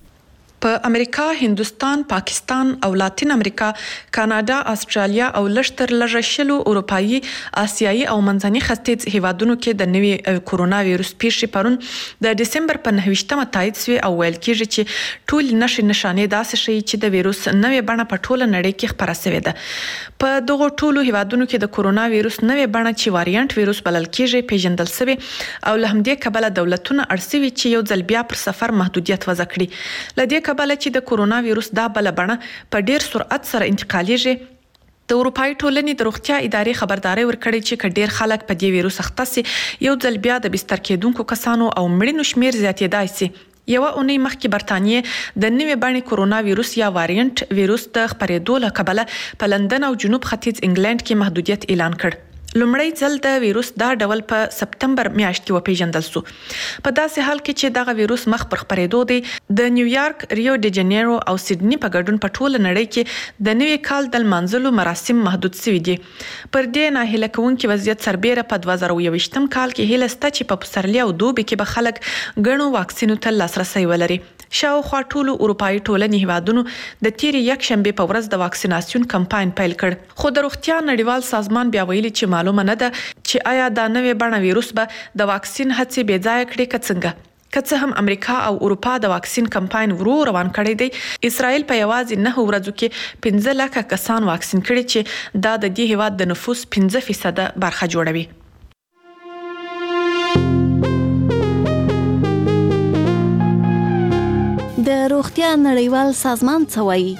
په امریکا، هندوستان، پاکستان او لاتین امریکا، کاناډا، استرالیا او لشتر لږه اروپایي، آسیایي او منځني ختیځ هیوادونو کې د نوي کورونا وایروس پیښې پرون د دسمبر په 9مه تایید شوې او ویل کېږي چې ټول نښې داسې ښیي چې د وایروس نوې بڼه په ټوله نړۍ کې خپره شوې ده. په دغو ټولو هیوادونو کې د کورونا وایروس نوې بڼه چې وارینټ وایروس بلل کېږي پیژندل شوی او له همدې کبله دولتونه اړ چې یو ځل بیا پر سفر محدودیت وضع کړي. لدې کبله چې د کورونا وایروس دا بل بڼه په ډیر سرعت سره انتقالیږي. د اروپאי ټولنې د روغتیا ادارې خبرداري ورکړې چې کډیر خلک په دې وایروس اخته سي یو ځل بیا د بستر کېدونکو کسانو او مړینو شمیر زیاتېدای سي. یو اونۍ مخکې برتانیې د نوې بڼې کورونا وایروس یا وارینټ وایروس د خپرېدو له کبله په لندن او جنوب ختیځ انګلند کې محدودیت اعلان کړ. لومړی ځل د وایروس دا ډول په سپتمبر میاشت کې وپیژندل شو. په داسې حال کې چې دغه وایروس مخ پر خپرېدو دی، د نیویارک، ریو ډی جنیرو او سیدنی په ګډون په ټوله نړۍ کې د نوي کال د لمانځلو مراسم محدود شوي دي. پر دې ناهیله کوونکي وضعیت سربیره په 2021 کال کې هیله شته چې په پسرلي او دوبي کې به خلک ګڼو واکسینو ته لاسرسی ولري. شاوخوا ټولو اروپאי ټولنې هیوادونو د تیرې یکشنبه په ورځ د واکسیناسیون کمپاین پیل کړ. خو د روغتیا نړیوال سازمان بیا ویلي چې معلومه نه ده چې آیا دا نوې بڼه وایروس به د واکسین هڅې بې ځایه کړي که څنګه. که څه هم امریکا او اروپا د واکسین کمپاین ورو روان کړی دی، اسرائیل په یوازې 9 ورځو کې 15 لکه کسان واکسین کړي چې دا د دې هیواد د نفوس 5% برخه جوړوي.
د روغتیا نړیوال سازمان څه وایي؟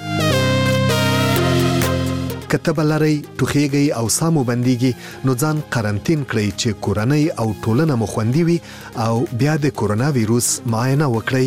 کتب لري ټوخیږي او سامو بنديږي نو ځان قرنټین کړئ چې کورنۍ او ټولنه مو خوندي وي او بیا د کورونا وایروس معاینه وکړئ.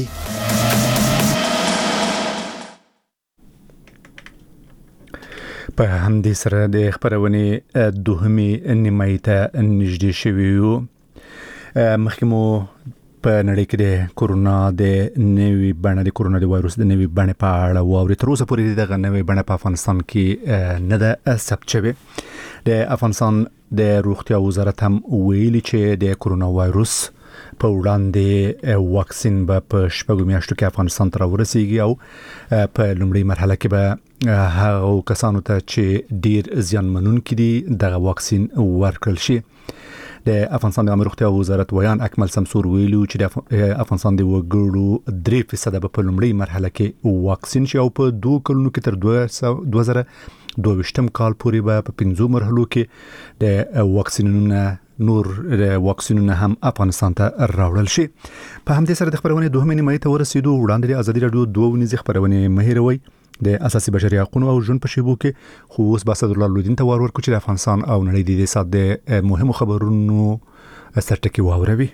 په همدې سره د خبرونې دوهمې نیمایي ته نږدې شوي یو. مخکې مو په نړۍ کې د کورونا د نوې بڼه د کورونا د وایروس د نوې بڼې په اړه واوري. تر اوسه پورې دغه نوې بڼه په افغانستان کې نه ده ثبت شوې. د افغانستان د روغتیا وزارت هم ویلي چې د کورونا وایروس په وړاندې واکسین به په 6 میاشتو کې افغانستان ته ورسیږي او په لومړۍ مرحله کې به هغه کسانو ته چې ډیر زیانمنونکي دي دغه واکسین ورکړل شي. د افغانستان د روغتیا وزارت ویان اکمل سمسور ویلو چې د افغانستان د وګړو 3% به په لومړۍ مرحله کې واکسین شي او په 2 کلونو کې تر 2022 کال پورې به په 5 مرحلو کې د واکسینونه هم افغانستان ته راوړل شي. په همدې سره د خبرونې دوهمې نیمایي ته ورسېدو. وړاندې د ازادي راډیو دوه ونیزې خبرونې مهیروي د اساسي بشري حقوقو او ژوند په شیبو کې خو اوس باسد الله لودین ته ورکو چې د افغانستان او نړۍ د دې سات د مهمو خبرونو سرټکی واوروي.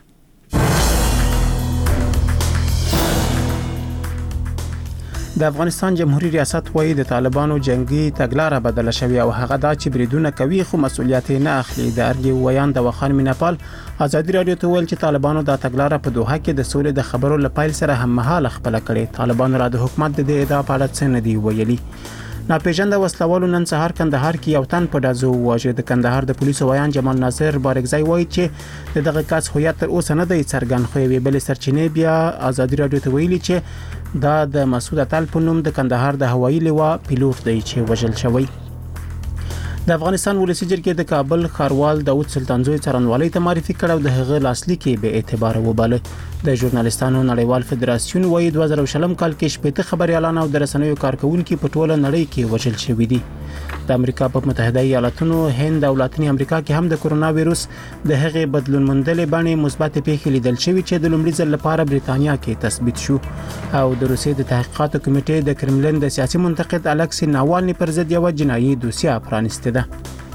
د افغانستان جمهوریت ریاست وایي د طالبانو جنگي تګلاره بدله شوې او هغه دا چې بریدونه کوي خو مسؤلیت نه اخلي. د ارګي ویان د وخان میناپال ازادي راډیو ته ویل چې طالبانو د تګلاره په دوحه کې د سولې د خبرو لپاره سره هم مهاله خپل کړي. طالبانو را د حکومت د ادعا په اړه څه نه دی ویلي. ناپېژانده وسلوالو نن سهار کندهار کې یو تن په ډزو وواژه. د کندهار د پولیسو ویان جمال ناصر بارګزای وایي چې دغه کس هویت تر اوسه نه دی څرګند خو یې بل سرچینې بیا ازادي راډیو ته ویلي چې دا د مسعود اتل په نوم د کندهار د هوایي لیوا پیلوټ دی چې وژل شوی. د افغانستان ولسی جرګې د کابل ښاروال داود سلطانزوی څارنوالۍ ته معرفي کړو د هغه لاسلیک به اعتبار وباله. د ژورنالیستانو نړیوال فدراسیون وایي 2020 کال کې شپږ خبريالان او د رسنیو کارکونکو په ټوله نړۍ کې وژل شوي دي. د امریکا په متحده ایالاتونو، هند او لاتینی امریکا کې هم د کورونا وایروس د هغې بدلون موندلې باندې مثبت پیښې لیدل شوې چې د لومړي ځل لپاره بریتانیا کې تثبیت شو. او د روسیې د تحقیقاتو کمیټې د کرملین د سیاسي منتقد الکسی ناوالني پر ضد یو جنایي دوسیه پرانسته ده.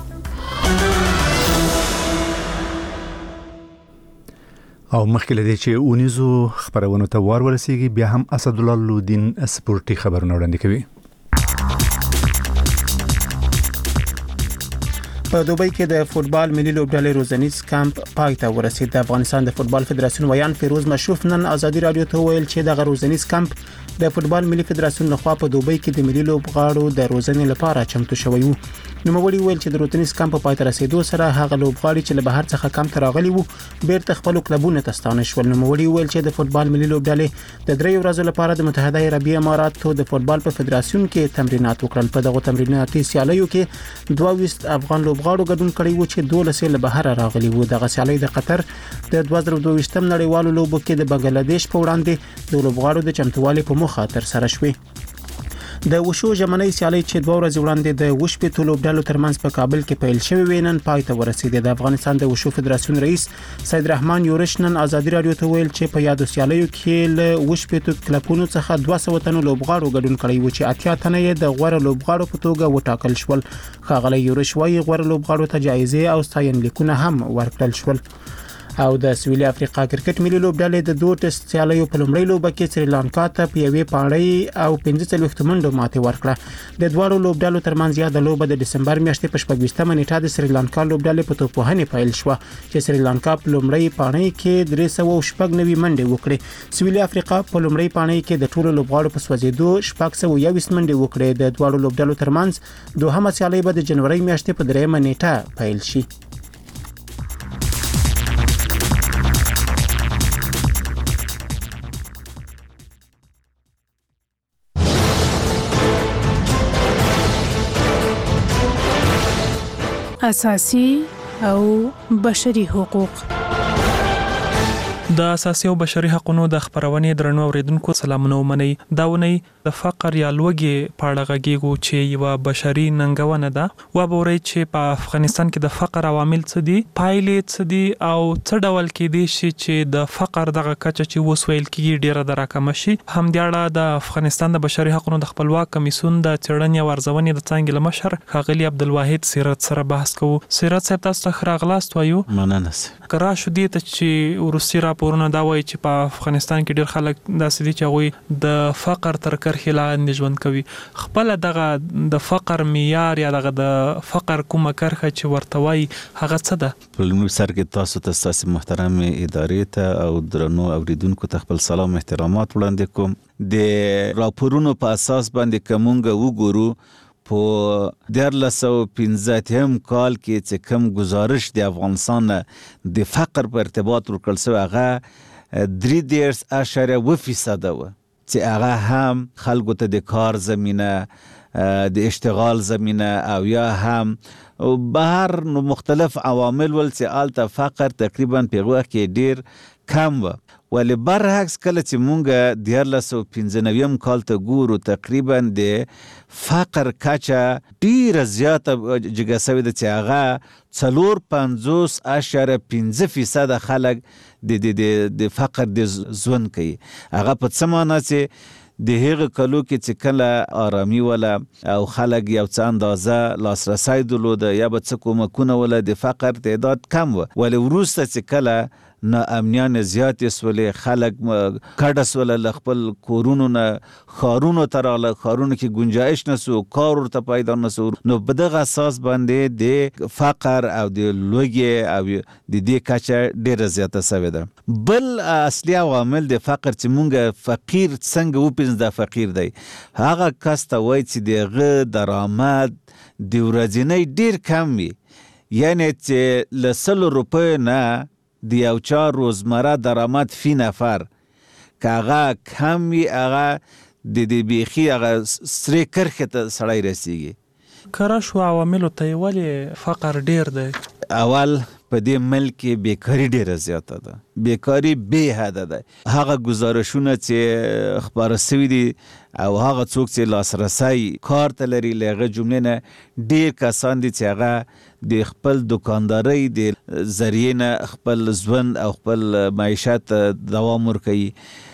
او مخکې لدې چې اونیزو خبرونه ته ورسیږي بیا هم اسد الله لودین سپورتي خبرونه وړاندې کوي. په دوبۍ کې د فوتبال ملي لوبډلې روزنیز کمپ پای ته ورسید. د افغانستان د فوتبال فدراسیون ویان فیروز مشروف نن ازادي راډیو ته ویل چې د روزنیز کمپ د فوتبال ملي فدراسیون لخوا په دوبۍ کې د ملي لوبغاړو د روزنې لپاره چمتو شوی وو. نوموړي ویل چې د روزنیز کمپ په پای ته رسیدو سره هغه لوبغاړي چې له بهر څخه کمپ ته راغلي وو بیرته خپل کلبونو ته ستانه شول. نوموړي ویل چې د فوتبال ملي لوبډلې د 3 ورځې لپاره د متحده عربی اماراتو د فوتبال په فدراسیون کې تمرینات وکړل. په دغه تمریناتي سیالیو کې 22 افغان لوبغاړو ګډون کړی و چې 12 له بهر راغلي وو. دغه سیالي د قطر د 2022 نړیوالو لوبو کې د بنگلاديش په وړاندې د لوبغاړو د چمتووالي په مخه تر سره شوې. د وشو ژمنۍ سیالي چې 2 ورځې وړاندې د وشپې لوبډلو ترمنځ په کابل کې پیل شوې وینن پای ته ورسېده. د افغانستان د وشو فدراسیون رئیس سید رحمان یورش نن ازادي راډیو ته ویل چې په یادو سیالیو کې له وشپې کلبونو څخه 200 تنو لوبغاړو ګډون کړی و چې 80 تنه یې د غوړه لوبغاړو په توګه وټاکل شول. ښاغلی یورش وايي غوړه لوبغاړو ته جایزې او ستاینلیکونه هم ورکړل شول. او د سویلي افریقا کرکټ ملي لوبډلې د 2 ټیسټ سیالیو په لومړۍ لوبه کې سریلانکا ته په یوې پاڼۍ او 45 منډو ماتې ورکړه. د دوه لوبډلو ترمنځ یاده لوبه د دسمبر میاشتې په 26 نیټه د سریلانکا لوبډلې په توپوهنې پیل شو چې سریلانکا په لومړۍ پاڼۍ کې 390 منډې وکړې. سویلي افریقا په لومړۍ پاڼۍ کې د ټولو لوبغاړو په سوځېدو 621 منډې وکړې. د دوه لوبډلو ترمنځ دوهمه سیالي به د جنوري میاشتې په 3 نیټه پیل شي.
اساسي او بشري حقوق.
د اساسي او بشري حقوقو د خبرونې درنو اوریدونکو سلامونه ومني. داونی د فقر یا لوږې په اړه غږیږو چې یو بشري ننګونه ده. و به ورې چې په افغانستان کې د فقر عوامل څه دي، پایلې څه دي او څه ډول کې دي چې د فقر دغه کچه چې وسویل کیږي ډیره دراکمه شي. هم د اړه د افغانستان د بشري حقوقو د خپلواک کمیسیون د څېړنې او ارزونې د څانګې مشر ښاغلي عبدالواحد سیرت سره بحث کوو. سیرت صاحب تاسو ته راغلاست وایو.
مننه.
کرا شو دي ته چې روسي را راپورونه دا وایي چې په افغانستان کې ډېر خلک داسې دي چې هغوی د فقر تر کرښې لاندې ژوند کوي. خپل دغه د فقر معیار یا دغه د فقر کومه کرښه چې ورته وایي هغه څه ده؟
په لومړي سر کې تاسو ته ستاسو محترم ادارې ته او درنو اوریدونکو ته خپل سلام احترامات وړاندې کوم. د راپورونو په اساس باندې که مونږ وګورو په 1315 کال کې چې کوم گزارش د افغانستان د فقر په ارتباط ورکړل شوی هغه 3.7% و چې هغه هم خلکو ته د کار زمینه د اشتغال زمینه او یا هم بهر نو مختلف عوامل ول چې آلته فقر تقریبا په وخت کې ډیر کم و. ولی برعکس کله چې مونږ 1995 کال ته ګورو تقریبا د فقر کچه ډیره زیاته جګه سوې ده چې هغه 4.5% خلک د فقر د ژوند کوي. هغه په څه معنی چې د هغه کلو کې چې کله آرامي ولا او خلک یو څه اندازه لاسرسی درلوده یا به څه کومکونه ولا د فقر تعداد کم و. ولی وروسته چې کله نه امنیان زیاتې سولې خلک کډه سوله له خپل کورونو نه ښارونو ته راغله، ښارونو کې ګنجایش نه سو، کار ورته پیدا نه سو، نو په دغه اساس باندې د فقر او د لوږې او د دې کچه ډېره زیاته سوې ده. بل اصلي عوامل د فقر چې مونږ فقیر څنګه وپېژنو دا فقیر دی، هغه کس ته وایي چې د هغه درآمد د ورځنی ډېر کم وي، یعنې چې له 100 روپیو نه د یو چا روزمره درآمد فی نفر که هغه کم وي هغه د بیخي هغه سرې کرښې ته سړی رسیږي.
کره شو عواملو ته یې ولې فقر ډیر دی؟
اول په دې ملک کې بیکاري ډیره زیاته ده، بیکاري بې حده ده. هغه گزارشونه چې خپاره سوي دي او هغه څوک چې لاسرسی کار ته لري له هغه جملې نه ډیر کسان دي چې هغه د خپل دکاندارۍ د ذریعې نه خپل ژوند او خپل معیشت دوام ورکوي.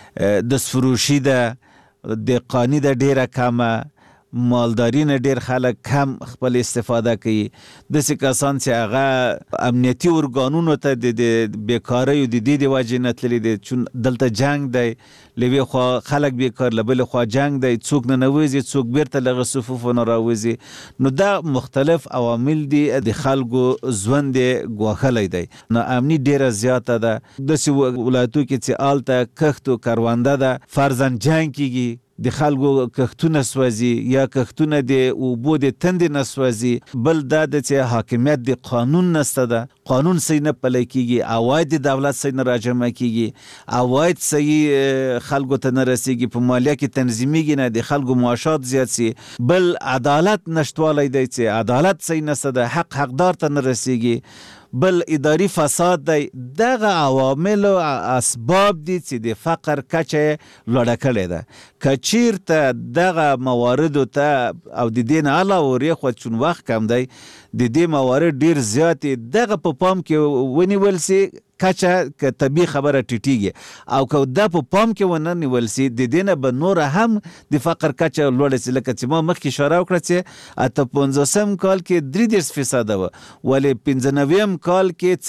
دستفروشي ده، د قانی ده ډیره کمه، مالداري نه ډیر خلک کم خپل استفاده کوي. داسې کسان چې هغه امنیتي ارګانونو ته د بیکارۍ د دې د وجې نه تللي دي، چون دلته جنګ دی، له یوې خوا خلک بیکار، له بلې خوا جنګ دی، څوک نه نوځي، څوک بیرته له هغه صفوفو نه راوځي. نو دا مختلف عوامل دي د خلکو ژوند یې ګواښلی دی. ناامني ډیره زیاته ده. داسې ولایتو کې چې هلته کښت و کرونده ده، فرضاً جنګ کېږي، د خلکو کښتونه سوځي یا کښتونه د اوبو د تندې نه سوځي. بل دا ده چې حاکمیت د قانون نسته ده، قانون صحیح نه پلی کېږي، عواید د دولت صحیح نه راجمع کېږي، عواید صحیح خلکو ته نه رسیږي، په مالیه کې تنظیمیږي نه، د خلکو معاشات زیات سي. بل عدالت نشتوالی دی چې عدالت صحیح نسته ده، حق حقدار ته نه رسیږي. بل اداري فساد دی. دغه عوامل او اسباب دي چې د فقر کچه لوړه کړې ده. که چیرته دغه مواردو ته او د دې نه علاوه ورېخوا چون وخت کم دی د دې موارد ډیر زیات دغه په پام کې ونیول سي، کچه که طبیعي خبره ټیټیږي، او که دا په پام کې ونه نیول سي د دې نه به نور هم د فقر کچه لوړه سي. لکه چې ما مخکې اشاره وکړه چې 58 کال کې 3% وه، ولې 95 کال کې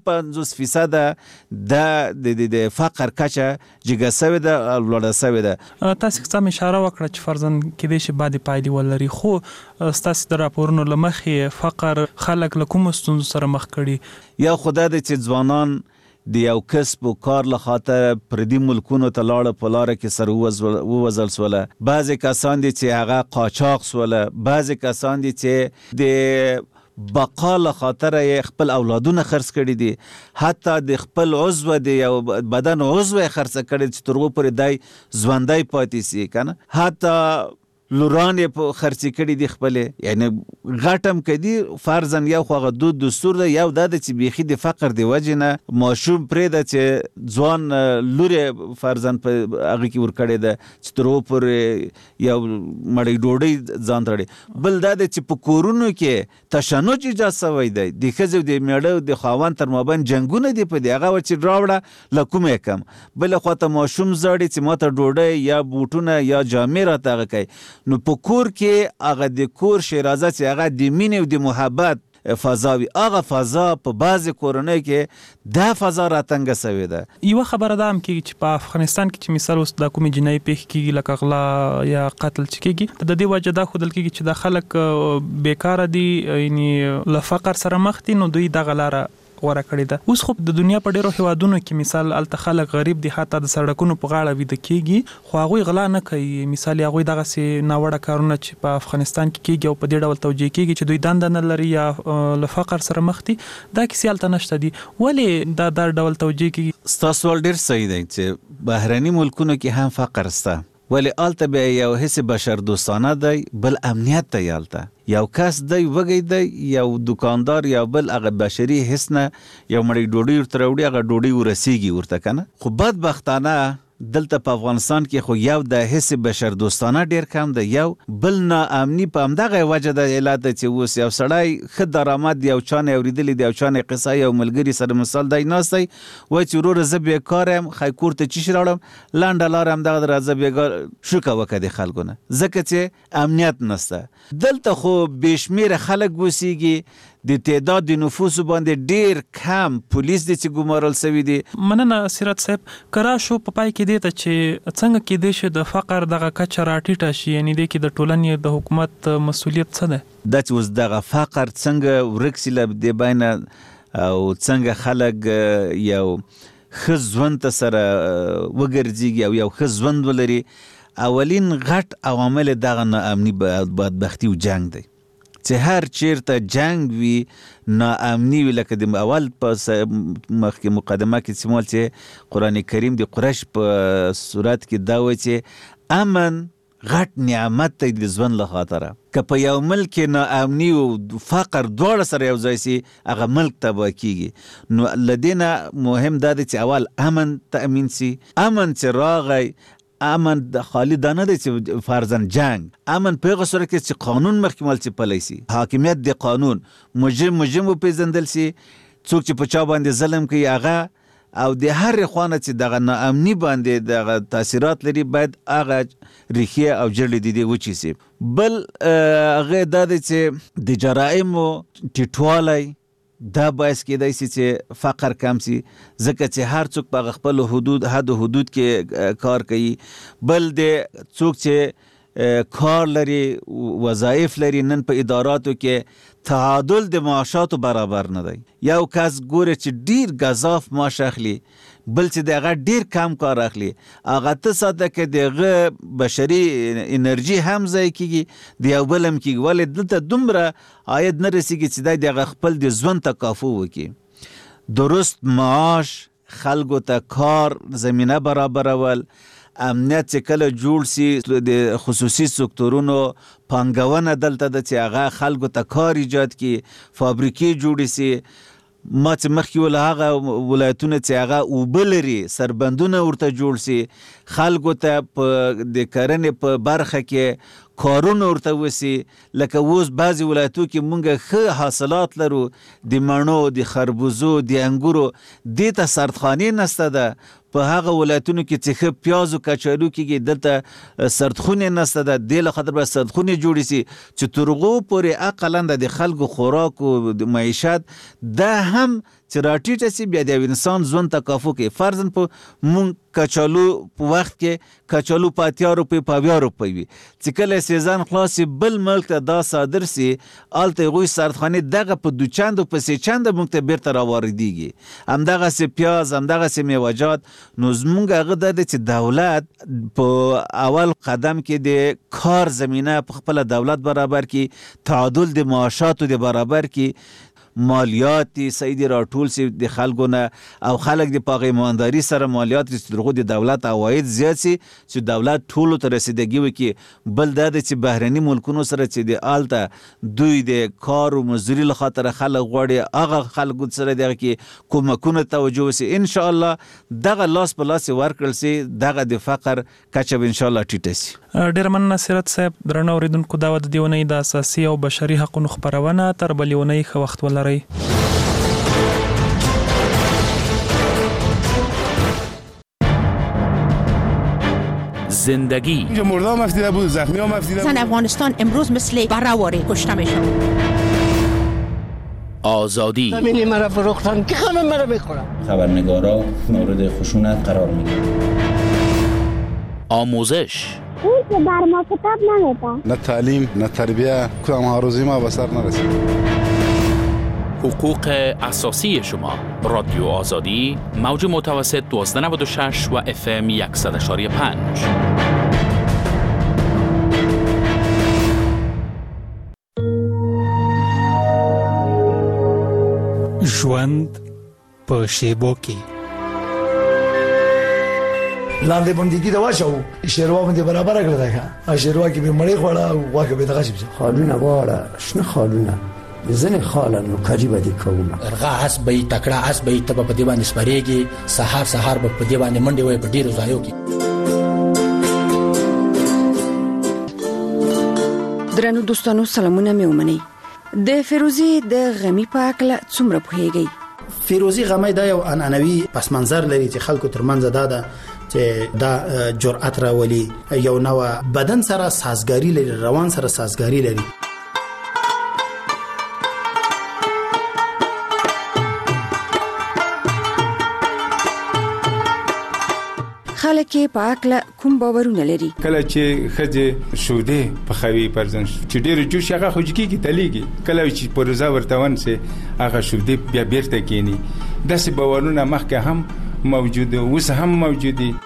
4.5% د فقر کچه جګه سوې ده، لوړه سوې ده.
تاسو څه اشاره وکړه چې فرضاً کېدای شي بعد پایلې ولري، خو ستاسو د راپورونو له مخې فقر خلک له کومو ستونزو سره مخ کړي؟
یا خدای دې چې ځوانان د یو کسب و کار له خاطر پردي ملکونو ته لاړه، په لاره کې سره ووځل سوله، بعضې کسان دي چې هغه قاچاق سوله، بعضې کسان دي چې د بقا له خاطر یې خپل اولادونه خرڅ کړي دي، حتی د خپل عضو د یو بدن عضو یې خرڅ کړي چې تر هغو پورې دی ژوندی پاتې سي، کنه حتی لوران یې په خرڅې کړي دي خپلې. یعنی غټم کدي فرضاً یو خو هغه دود دستور ده، یو دا ده چې بیخي د فقر د وجې نه ماشوم پرېږده چې ځوان لور یې فرضاً په هغه کې ورکړې ده چې تر هغو پورې یو مړۍ ډوډۍ ځان ته وړي. بل دا ده چې په کورونو کې تشنج ایجاد سوی دی، د ښځې او د میړه د خاوند تر مابین جنګونه دي په دې هغه چې راوړه له کومه یې کم. بله خوا ته ماشوم زاړي چې ما ته ډوډۍ یا بوټونه یا جامې راته هغه کوي. نو په کور کې هغه د کور شیرازه چې هغه د مینې او د محبت فضاوي هغه فضا په بعض کورنۍ کې د فضا راتنګ سوي ده.
یو خبره ده هم کې چې په افغانستان کې چې مثال اوس د کومې جنایي پیښې کیږي لکه غلا یا قتل چې کیږي د دې وجه دا خودل کیږي چې د خلک بیکاره دي یعنی له فقر سره مخ دي نو دوی دغه لاره غوره کړی ده. اوس خو د دنیا په ډیرو هیوادونو کې مثال الته خلک غریب دي حتی د سړکونو په غاړه وي د کیږي خو هغه غلا نه کوي. مثال هغه دغه سي ناوړه کارونه چې په افغانستان کې کیږي او په دې ډول توجیه کیږي چې دوی دند نه لري یا له فقر سره مخ دي دا کیسه الته نشته دي. ولې دا ډول توجیه کیږي؟
تاسو ول ډیر صحیح دی چې بهرني ملکونو کې هم فقر شته ولی آلته به یو حس بشر دوستانه دی بل امنیت دی. آلته یو کس دی وګی دی یو دکاندار یا بل هغه بشري حس نه یو مړی ډوډۍ ورته راوړي هغه ډوډۍ ورسیږي ورته کنه. خو بدبختانه دلته په افغانستان کې خو یو د حس بشر دوستانه ډیر کم دی یو بل نه امني په همدغه وجه د علت چې اوس یو سړی ښه درآمد یو چانه اوریدلی دی یو چانه قصه یو ملګری سره مثال دی ناستی وای چې ورور زه بیکار یم خای کور ته چی راوړم لنډه لار همدغه راځه بیکار شوکه وکړي خلکو نه ځکه چې امنیت نشته. دلته خو بشمیر خلک اوسېږي د تعداد د نفوس باندې ډیر کم پولیس دي چې ګمارل شوی دي.
مننه سیرت صاحب کرا شو په پای کې دی ته چې څنګه کې دی چې د فقر دغه کچه راټیټه شي یعنی د کې د ټولنې د حکومت مسؤلیت څه ده؟
دا چې اوس دغه فقر څنګه ورکسي له د بینه او څنګه خلک یو ښه ژوند سره وګرځي او یو ښه ژوند ولري اولین غټ عوامل دغه ناامني بدبختی او جنگ دی. چې هر چیرته جنگ وي ناامني وي لکه د اول په مخکې مقدمه کې سمول چې قرآن کریم د قریش په صورت کې دا وایي چې امن غټ نعمت دی د ژوند له خاطره. که په یو ملک ناامني او فقر دواړه سره یو ځای سي هغه ملک تباه کیږي. نو لدینا مهم دا دی چې اول امن تأمین سي. امن چې راغی امن د خالی دا نه دی چې فرضاً جنگ امن په هغه صورت کې چې قانون مخکمل چې پلی سي حاکمیت د قانون مجرم وپېژندل سي څوک چې په چا باندې ظلم کوي هغه او د هر خوانه چې دغه ناامني باندې دغه تاثیرات لري باید هغه ریښې او جړې د دې وچی سي. بل هغه دا دی چې د جرایمو ټیټوالی دا باعث کېدای شي چې فقر کم سي ځکه چې هر څوک په خپل حدود کې کار کوي. بل د څوک چې کار لري وظایف لري نن په اداراتو کې تعادل د معاشاتو برابر نه دی. یو کس ګوره چې ډیر غذاف معاش اخلي بل چې دغه ډیر کم کار اخلي هغه ته ساده کې دغه بشري انرژي هم ځای کیږي د یو بل هم کیږي ولې دلته دومره عاید نه رسیږي چې د خپل د ژوند تکافو وکړي. درست معاش خلکو ته کار زمینه برابرول امنیت چې کله جوړ سي د خصوصي سکتورونو پانګونه دلته د چې هغه خلکو ته کار ایجاد کی فابریکې جوړ سي. ما چې مخکې ول هغه ولایتونه چې هغه اوبلري سربندونه ورته جوړ سي خلکو ته په د کرنې په برخه کې کارونه ورته وسی لکه اوس بعضی ولایتو کې مونږ ښه حاصلات لرو د مڼو د خربوزو د انګورو دې ته سردخانې نسته ده. په هغه ولایتونو کې چې ښه پیاز او کچالو کېږي دلته سردخونې نسته ده دې له خاطر به سردخونې جوړې سي چې تر هغو پورې اقلا د خلکو خوراک او د معیشت دا هم چې راټیټه سي بیا د انسان ژوند تکافو کې فرضاً په مونږ کچالو په وخت کې کچالو په 80 روپۍ په 20 روپۍ وي چې کله سیزن خلاص بل ملک ته دا صادر سي الته غوي سردخانه دغه په دوچند او په سیچند مونږ ته بیرته راوړيږي همدغه سي پیاز همدغه سي میوجات. نو زمونږ هغه د چې دولت په اول قدم کې د کار زمينه په خپل دولت برابر کې تعادل د معاشاتو د برابر کې مالیات سید راټول سي د خلکو نه او خلک د پاغه ایمانداری سره مالیات رسیدغه د دولت عواید زیات سي چې دولت ټولو ته رسیدګي وکي. بل دا چې بهرني ملکونو سره چې د آلته دوی د کار او مزدوري له خاطر خلک غوړي هغه خلکو سره دغه کې کومکونه توجه سي ان شاء الله دغه لاس په لاس ورکړل سي دغه د فقر کچه ان شاء الله ټیټه سي.
ډیر مننه سیرت صاحب درنه اوریدونکو دا د دیونې د اساسي او بشري حقوقو خبرونه تر بلېونې خو وخت ولري.
زندگی
مردم مفیده بود زخمی ها مفیده بود. زن افغانستان امروز مثل برآوری کشته میشن.
زندگی.
زندگی. زندگی. زندگی. زندگی. زندگی. زندگی. زندگی. زندگی. زندگی. زندگی. زندگی. زندگی. زندگی. زندگی.
زندگی. زندگی. آزادی.
زمینی مرا فروختن که همه مرا میخورن.
خبرنگارا مورد خشونت قرار میگیرن.
آموزش.
اون که بر ما کتاب نمیده.
نه تعلیم نه تربیه کدام هاروزی ما به سر نرسید.
حقوق اساسی شما. رادیو آزادی موج متوسط 1296 و FM 100.5.
ژوند په شیبو کې
لاندې باندې د واچو شیروا باندې برابر کړل دا شیروا کې به مړی خوړه او واکه به دغه شي
خالونه واړه شنه خالونه زنه خالانو قریبه دي کومه
ارغا اس به تکړه اس به تب په دی باندې سپریږي سحر به په دی باندې منډي وي په ډیرو ځایو کې.
درنو دوستانو سلامونه مې ومنئ. د فیروزي د غمی په اړه څومره پوهیږئ؟
فیروزي غمی دا یو عنعنوي پس منظر لري چې خلکو ترمنځ دا چې دا جرأت راولي، یو نوع بدن سره سازګاری لري، روان سره سازګاری لري.
خلک په اکل کوم باورونه لري؟
کله چې خځه شوده په خوي پرځن چې ډېر جوش هغه خوځکی کی تلیږي، کله چې پروزا ورتون سي هغه شوده بیا بیرته کینی. داسې باورونه مخکې هم موجوده او اوس هم موجودي.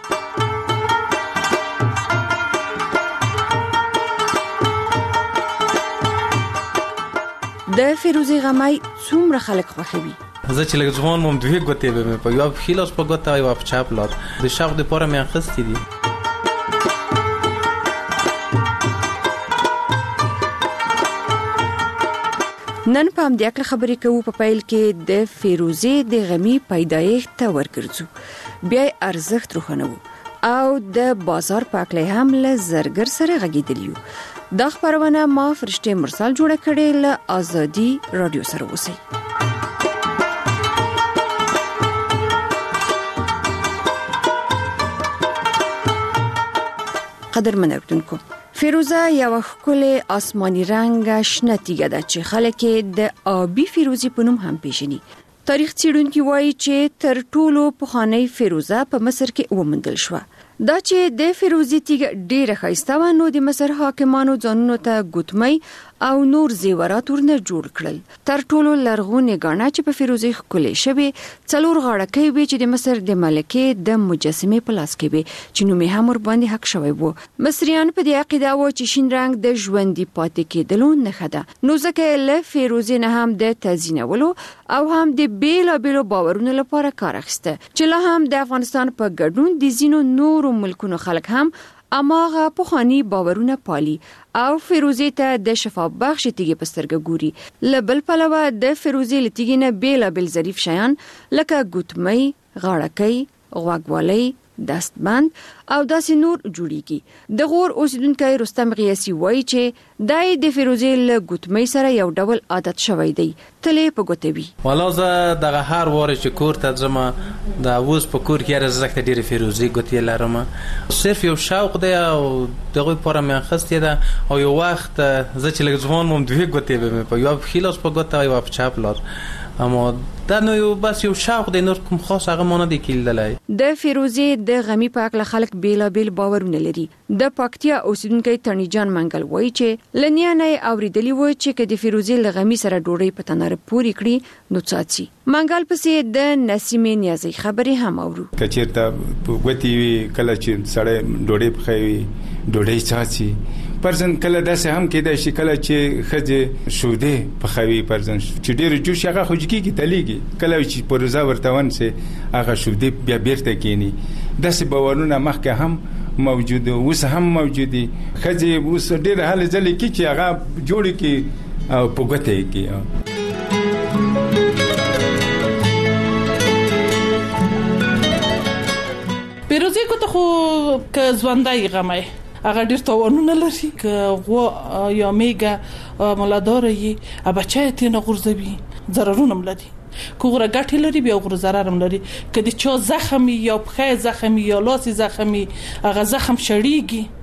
د فیروزي غمی څومره خلک خوښوي؟
زه چې لږ ځوان مم دوی ګوتې به په یو خلاص په ګوته او په چاپ لات د شاو د پوره مې اخستې دي.
نن په دې اړه خبرې کوو. په پیل کې د فیروزي د غمی پیدایښت ته ورګرځو، بیا ارزښت روښانو او د بازار په اړه هم له زرګر سره غږیدلیو. دا خبرونه ما فرشته مرسل جوړه کړې له آزادي رادیو سره اوسئ. قدرمن اوریدونکو، فیروزه یو ښکلی آسماني رنګ شنه تیږه ده چې خلک د آبي فیروزي په نوم هم پیژني. تاریخ څېړونکي وایي چې تر ټولو پخوانی فیروزه په مصر کې وموندل شوه. دا چې د فیروزي تیږه ډیره ښایسته و، نو د مصر حاکمانو ځانونو ته ګوتمۍ او نور زیورات ورنه جوړ کړل. تر ټولو لرغونې ګاڼه چې په فیروزي ښکلې شوې 4 غاړکۍ وې چې د مصر د ملکې د مجسمې په لاس کې وې چې نوم یې هم ور باندې حق شوی وو. مصریان په دې عقیده وو چې شین رنګ د ژوندۍ پاتې کېدلو نښه ده، نو ځکه له فیروزي نه هم د تزیینولو او هم د بیلابیلو باورونو لپاره کار اخیسته، چې لا هم د افغانستان په ګډون د ځینو نورو ملکونو خلک هم اماغه پخوانی باورونه پالي او فیروزي ته د شفاف بخش تیږي په سترګه ګوري. لبل پلوه د فیروزي لتیږي نه بیلابیل ظریف شیان لکه ګوتمۍ، غاړکۍ، غوږوالۍ، دستبند او داسې نور جوړیږي. د غور اوسیدونکو رستم غیاسی وایي چې دای د فیروزي له ګوتمۍ سره یو ډول عادت شوی دی، تلې په ګوتوي.
والا زه دغه هر واره چې کور ته ځم د اوس په کور کې راځه ډېر فیروزي ګوتې لرم، صرف یو شوق دی او دغه پوره مې اخستې ده. او یو وخت زه چې لږ ځوان مم دوی ګوتې به په یو خلاص په ګوته او په چاپ لات، اما دا نو یو بس یو شوق دی، نور کوم خاص هغه مونږ نه کېدلای. د
فیروزي د غمی په اړه خلک بیلابیل باورونه لري. د پکتیا اوسیدونکو ترنی جان منګل وایي چې لنیا نه اوریدلی و چې د فیروزي له غمی سره ډوډۍ په تنار پوری کړی نو څاڅي. منګل پسې د نسیمې نیازي خبرې هم اورو.
کچیرته ګوتی وی کله چې سړی ډوډۍ پخوي ډوډۍ څاڅي. پرځن کله داسې هم کېدای شي کله چې خځه شوده پخوي پرځن چې ډېر جوش هغه خوځکی کی تلیږي، کله چې پروزا ورتون سي هغه شوده بیا بیرته کینی. داسې باورونه مخکې هم موجوده او اوس هم موجودي. خځه اوس ډېر حال ځلې کی چې هغه جوړ کی او پوګته کی.
پیروزی کو ته خو ک ځوندای غمای هغه ډیر توانونه لري، ک غو یا میګه مولادار یي بچای ته نه غورځوي، ضررونه ملدي کوغره ګټه لري، بیا غور ضرر هم لري. کدي چا زخمي یا پخې زخمي یا لاس زخمي هغه زخم شړیږي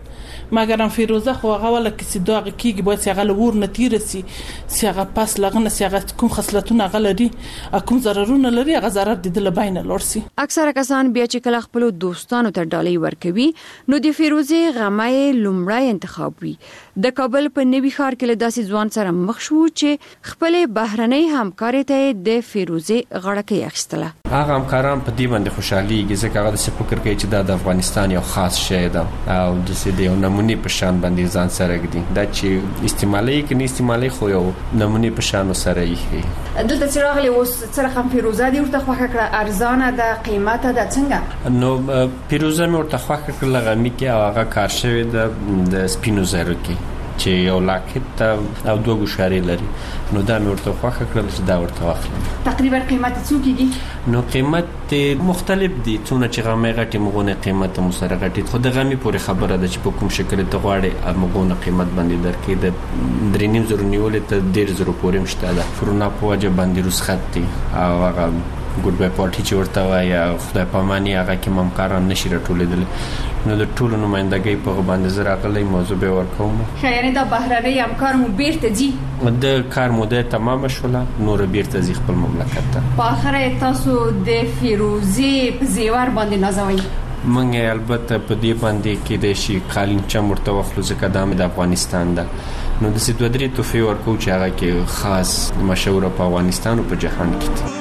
مګر هم فیروزه خو هغه ولا کسي دغه کیږي باید هغه لور نه تیر سي هغه پاس لغنه هغه کوم خصلتونه غلري کوم ضررونه لري هغه ضرر د لباینه لورسي.
اکثره کسان بیا چې کله خپل دوستانو ته ډالۍ ورکوي نو د فیروزه غمای لومړی انتخاب وي. د کابل په نوي ښار کې له داسې ځوان سره مخ شو چې خپل بهرنۍ همکاري ته د فیروزه غړکه اخیستله.
هغه همکاران په دې باندې خوشحالي چې هغه د فکر کوي چې د افغانستان یو خاص شی ده او د سې د نمونه په شان باندې ځان سره ګدي دا چې استعمالي کې نه استعمالي خو یو نمونه په شان سره یې.
دلته چې راغلی اوس سره هم فیروزه دی ورته خوښه کړه ارزانه ده قیمته ده څنګه؟
نو فیروزه مې ورته خوښه کړه غمی کې هغه کار شوی د سپینو زرو کې چې یو لاکت او 2 ګوشاري لري نو دا مې ورته خوښه کړل چې دا ورته واخلم.
تقریبا قیمت څو کېږي؟
نو قیمت مختلف دي څونه چې غمی غټي مغونه قیمت مو سره غټي خو د غمی پورې خبره ده چې په کوم شکل ته غواړي مغونه قیمت باندې درکې د 3.5 نیولې ته 1.5 پورې مشته ده. فرونا په وجه باندې رسخت دي او هغه ګډ بای پارټي چې ورته وایي خدای پاماني هغه کې ممکاران نشي راټولېدل نو د ټولو نمائندګۍ په باندې زرا غلې موضوع به ورکوم.
خیانه د بهرنۍ همکار مو بیرته دي
د کار موده تمام شوله نور بیرته ځي خپل مملکت ته.
په اخر تاسو د فیروزه په زیور باندې نازوي.
منګه البته په دې باندې کې د شي قالین چم ورته وخلو ځکه د افغانستان ده نو د سې 2-3 توفي ورکو چې هغه کې خاص مشهور په افغانستان او په جهان کې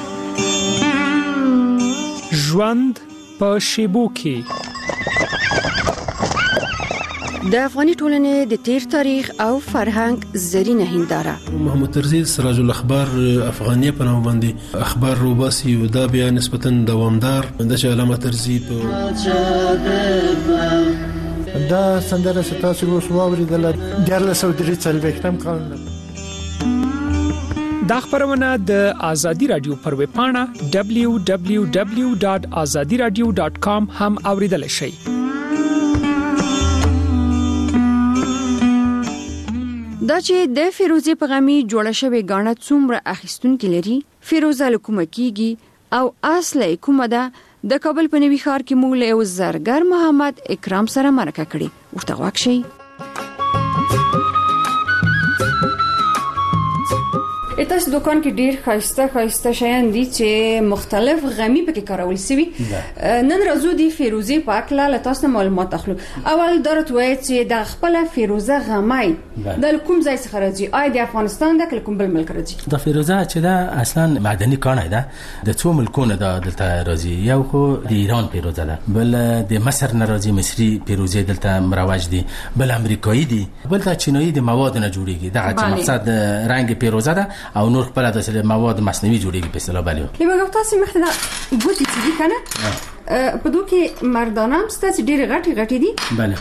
ژوند په شیبو کې
د افغاني ټولنې د تیر تاریخ او فرهنګ زرینه هنداره.
محمد طرزي سراج الاخبار افغانيه په نوم باندې اخبار روباسي او دا بیا نسبتا دوامدار د علامه طرزي په
دا سندره ستاسو اوس واوریدل د 1943 کال
دا خبرونه د آزادی رادیو پر ویب پاڼه www.azadiradio.com هم اوریدل شئ.
دا چې د فیروزه په غمی جوړه شوی غاڼه څومره اخیستونکو لري فیروزه لکومه کیږي او اصله کومه ده د کابل په نوي ښار کې موږ له زرګر محمد اکرام سره مرکه کړې ورته واکشي. تاسو دکان کې ډیر خاصه شیان دي چې مختلف غمی پکې کارول شوی. نن راځو د فیروزه پاک لاله تاسو معلومات اخلو. اول درته وایي چې د خپل فیروزه غمای د کوم ځای څخه راځي؟ آی د افغانستان د کوم بل ملک راځي؟
د فیروزه چې دا اصلا معدني کانه ده د څو ملکونو دلته راځي. یو خو د ایران فیروزه ده بل د مصر نه راځي مصري فیروزه دلته مروج دي بل امریکایي دي بل د چینایي د مواد نه جوړیږي. دغه مقصد رنگ فیروزه ده او نور خپل د مواد مصنوعي جوړیږي په اصطلاح باندې.
لمګو تاسو مخته دا ګوتې چې دي کنه په دوه کې مردانه هم ستاسو ډېر غټي دي.
بله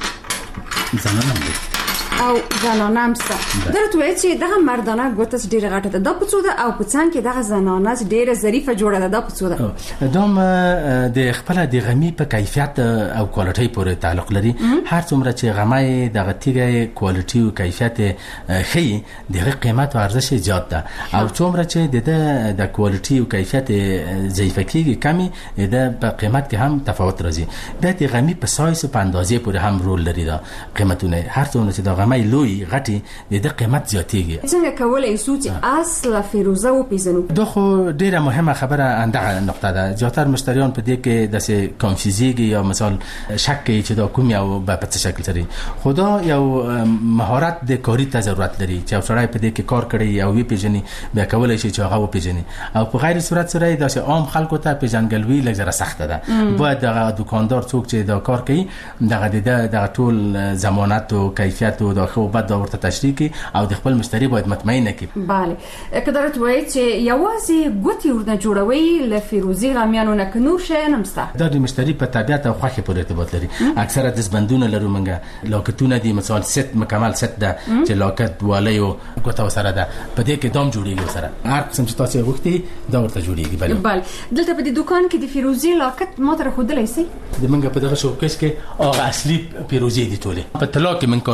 زنانه دي
او زنانه هم ست درته وایي چې دغه مردانه ګوتې ډېر غټه ده. دا په څو ده او په څنګه کې دغه زنانه ډېر ظریفه جوړه ده. دا په څو ده؟
دوم د خپل د غمی په کیفیت او کوالټي پورې تعلق لري. هر څومره چې غمی دغه تیګه کوالټي او کیفیت خي دغه قیمت او ارزش زیات ده او څومره چې د کوالټي او کیفیت ضعیف کیږي کمی د په قیمت کې هم تفاوت راځي. د غمی په سایز په اندازې پورې هم رول لري. دا قیمتونه هر څومره چې غمی لوی غټي د قیمت زیاتیږي.
څنګه کولای شو چې اصل فیروزه و پیژنو؟
دا خو ډیره مهمه خبره اندغه نقطه ده. زیاتره مشتریان په دې کې د کنفیوزیږي یا مثال شک کوي چې دا کوم یو په څه شکل سره خدا یو مهارت د کاری ته ضرورت لري چې سړی په دې کې کار کړي او وی پیژني بیا کولای شي چې هغه و پیژني او په غیر صورت سره د عام خلکو ته پیژنګلوي لږه سخته ده. باید د دکاندار څوک چې دا کار کوي دغه ټول ضمانت او کیفیت او د خو بعد دا ورته تشریح کی او د خپل مشتری باید مطمئن کی.
بله کدارت وایي چې یوازې ګوتی ورنه جوړوي ل فیروزي غمیانو نه نور شي نمسته.
دا د مشتری په طبيعت او خوخه پورې ارتباط لري. اکثره د زبندونه لرو منګه لاکتونه دي مثال ست مکمل ست ده چې لاکت والی او ګوته سره ده په دې کې دام جوړیږي سره هر قسم چې تاسو وختي دا ورته جوړیږي.
بله دلته په دې دکان کې د فیروزي لاکت ماته خودلای سي
د منګه په دغه شوکیس کې هغه اصلي فیروزي دي ټوله په طلا کې من کار کړی دي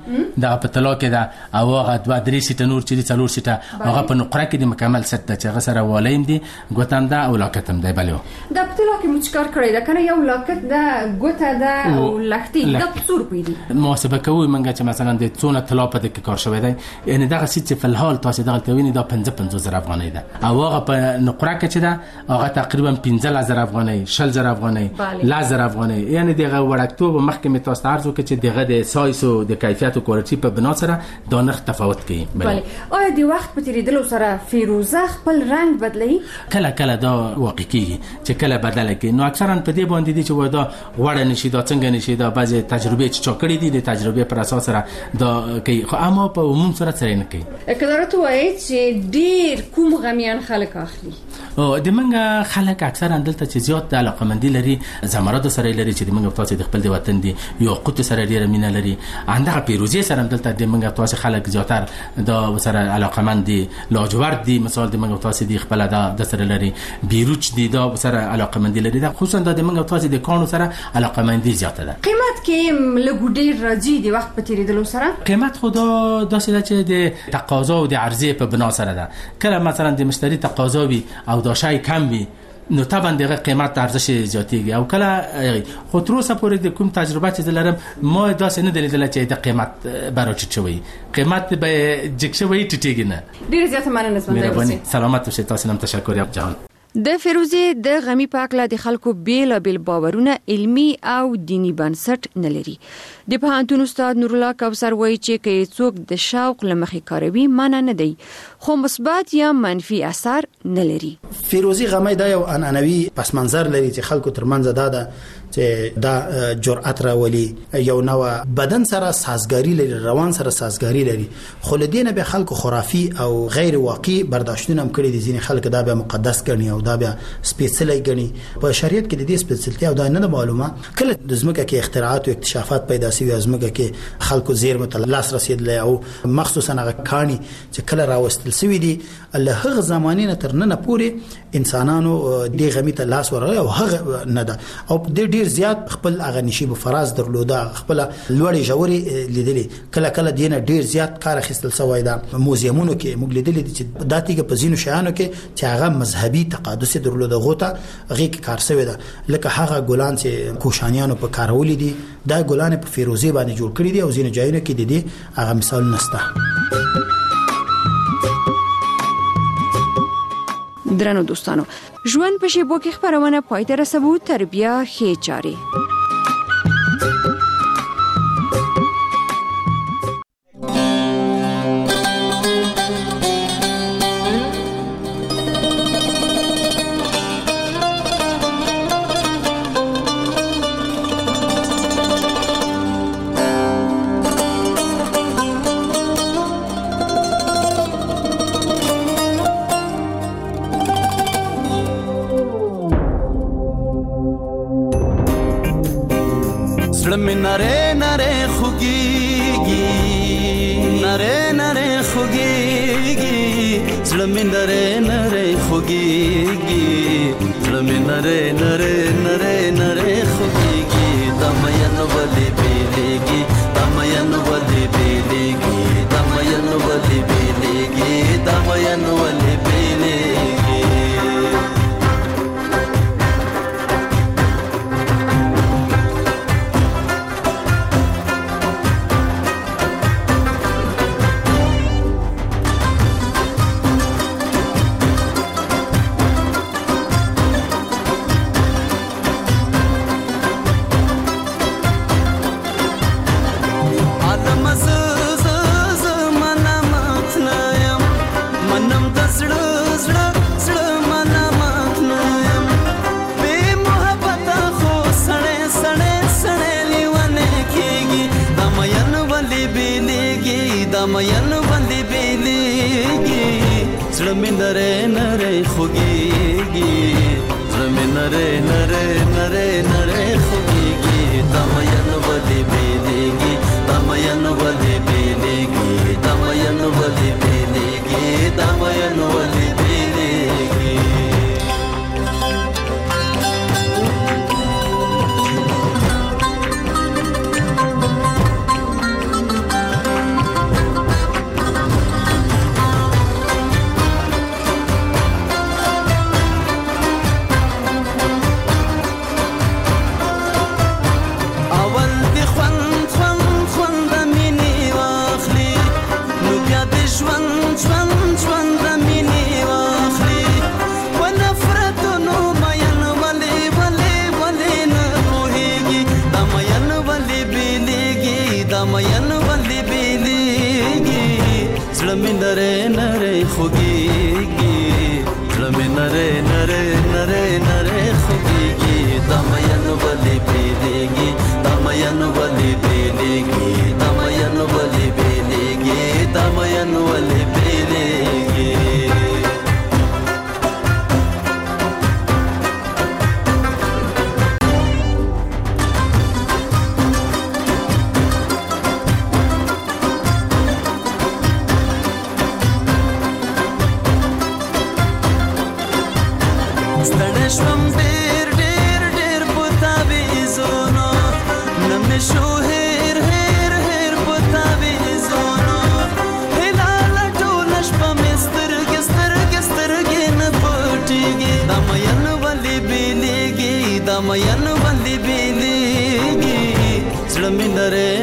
دا په طلا کې دا او هغه 2-3 سیټه نور چې 4 سیټه هغه په نقره کې د مکمل سیټ چې هغه سره ولیم دي ګوتم دا او لاکتم دی بلو
دا په طلا کې مچکار کړی دا کنه یو لاکت دا ګوته دا او لختي دا څور پیدي
محاسبه کوي منګه چې مثلا د څونه طلا په دې کې کار شوی دی یعنی دا سیټ په الحال تاسو دغه تویني دا 55,000 افغانۍ ده او هغه په نقره کې چې دا هغه تقریبا 15,000 افغانۍ 60,000 افغانۍ 10,000 افغانۍ یعنی دغه وړکتوب مخکې می تاسو ارزو کې چې دغه د سایز او د کیفیت او کوالټي په بنا سره دا نرخ تفاوت کوي
بله آیا د وخت په تیریدلو سره فیروزه خپل رنگ بدلوي
کله دا واقعي چې کله بدل کوي نو اکثرا په دې باندې دي چې ودا غوړ نشي دا څنګه نشي دا بعضی تجربه چې چاکړې دي د تجربه پر اساس سره دا کوي خو اما په عموم سره سره نه کوي
کله وایي چې ډیر کوم غمیان خلک اخلي
او د منګه خلک اکثرا دلته چې زیات علاقمندي لري زمرد سره لري چې د منګه تاسو د خپل د وطن دي یو قوت سره ډیر مینه لري انده پیروزي سره دلته د منګه تاسو خلک زیاتر دا سره علاقمند دي لاجورد دي مثال د منګه تاسو د خپل د سره لري بیروچ دي دا سره علاقمندي لري دا خصوصا د منګه تاسو د کانو سره علاقمندي زیاته ده
قیمت کې لګوډیر راځي د وخت په تیریدلو سره
قیمت خدا داسې ده چې د تقاضا او د عرضه په بنا سره ده کله مثلا د مشتری تقاضا وي او دا شای کم وي نو طبعا دغه قیمت ارزش زیاتیږي او کله خو تر اوسه پورې د کوم تجربه چې لرم ما داسې نه دلیدل چې د قیمت براچ چوي قیمت به جګ شوی ټیټیږي نه
ډیر زیات مننه
مهرباني سلامت اوسئ تاسو نن تشکر یا جهان
د فیروزه د غمی پاکله د خلکو بیل باورونه علمی او دینی بنسټ نه لري د پوهنتون استاد نور الله کوثر وایي چې کې څوک د شوق لمخې کاروي معنی نه دی خو مثبت یا منفي اثر نه لري
فیروزه غمی دا یو انانوي پس منظر لري چې خلکو ترمنځ دا چې دا جرأت راولي یو نو بدن سره سازګاری لري روان سره سازګاری لري خو لدینه به خلکو خرافي او غیر واقعي برداشتونه هم کړی دي ځینې خلک دا به مقدس ګڼي او دا به سپیڅلی ګڼي په شریعت کې د دې سپیڅلتیا او دا نه معلومه کله د زمکه کې اختراعات او اکتشافات پیدا شوي ازمکه کې خلکو زیر متلاس رسیدل او مخصوصا هغه کانی چې کله راوستل شوی دي الله هغه زمانه نه تر نن پورې انسانانو د غمی ته لاس ورغلی او هغه نه ده او د ډیر زیات خپل هغه نشي په فراز درلوده خپل لوړې جوړې لیدلې کله دینه ډیر زیات کار اخیستل سوی ده موزیمونو کې موږ لیدلې چې داتیګه په زینو شیانو کې چې هغه مذهبي تقدس درلوده غوته هغه کې کار سوی ده لکه هغه ګلان چې کوشانیانو په کارولې دي دا ګلان په فیروزه باندې جوړ کړی دي او زینو جایونو کې دي هغه مثال نسته
درنو دوستانو ژوند په شیبو کې خبرونه پای ته رسوو تر بیا ښې چارې
نره نره خوږیږي زړه مې نره نره نره نره خوږیږي دا مین ولې بیلیږي دا مین ولې بیلیږي دا مین ولې بیلیږي دا مین ولې بیلیږي شوم ډېر ډېر ډېر پتا ویزونو نمې شو هېر هېر هېر پتا ویزونو هلال ټول شپه مې سترګې سترګې سترګې نه پټېږي دا مین ولې بیلیږي دا مین ولې بیلیږي زړه مې نری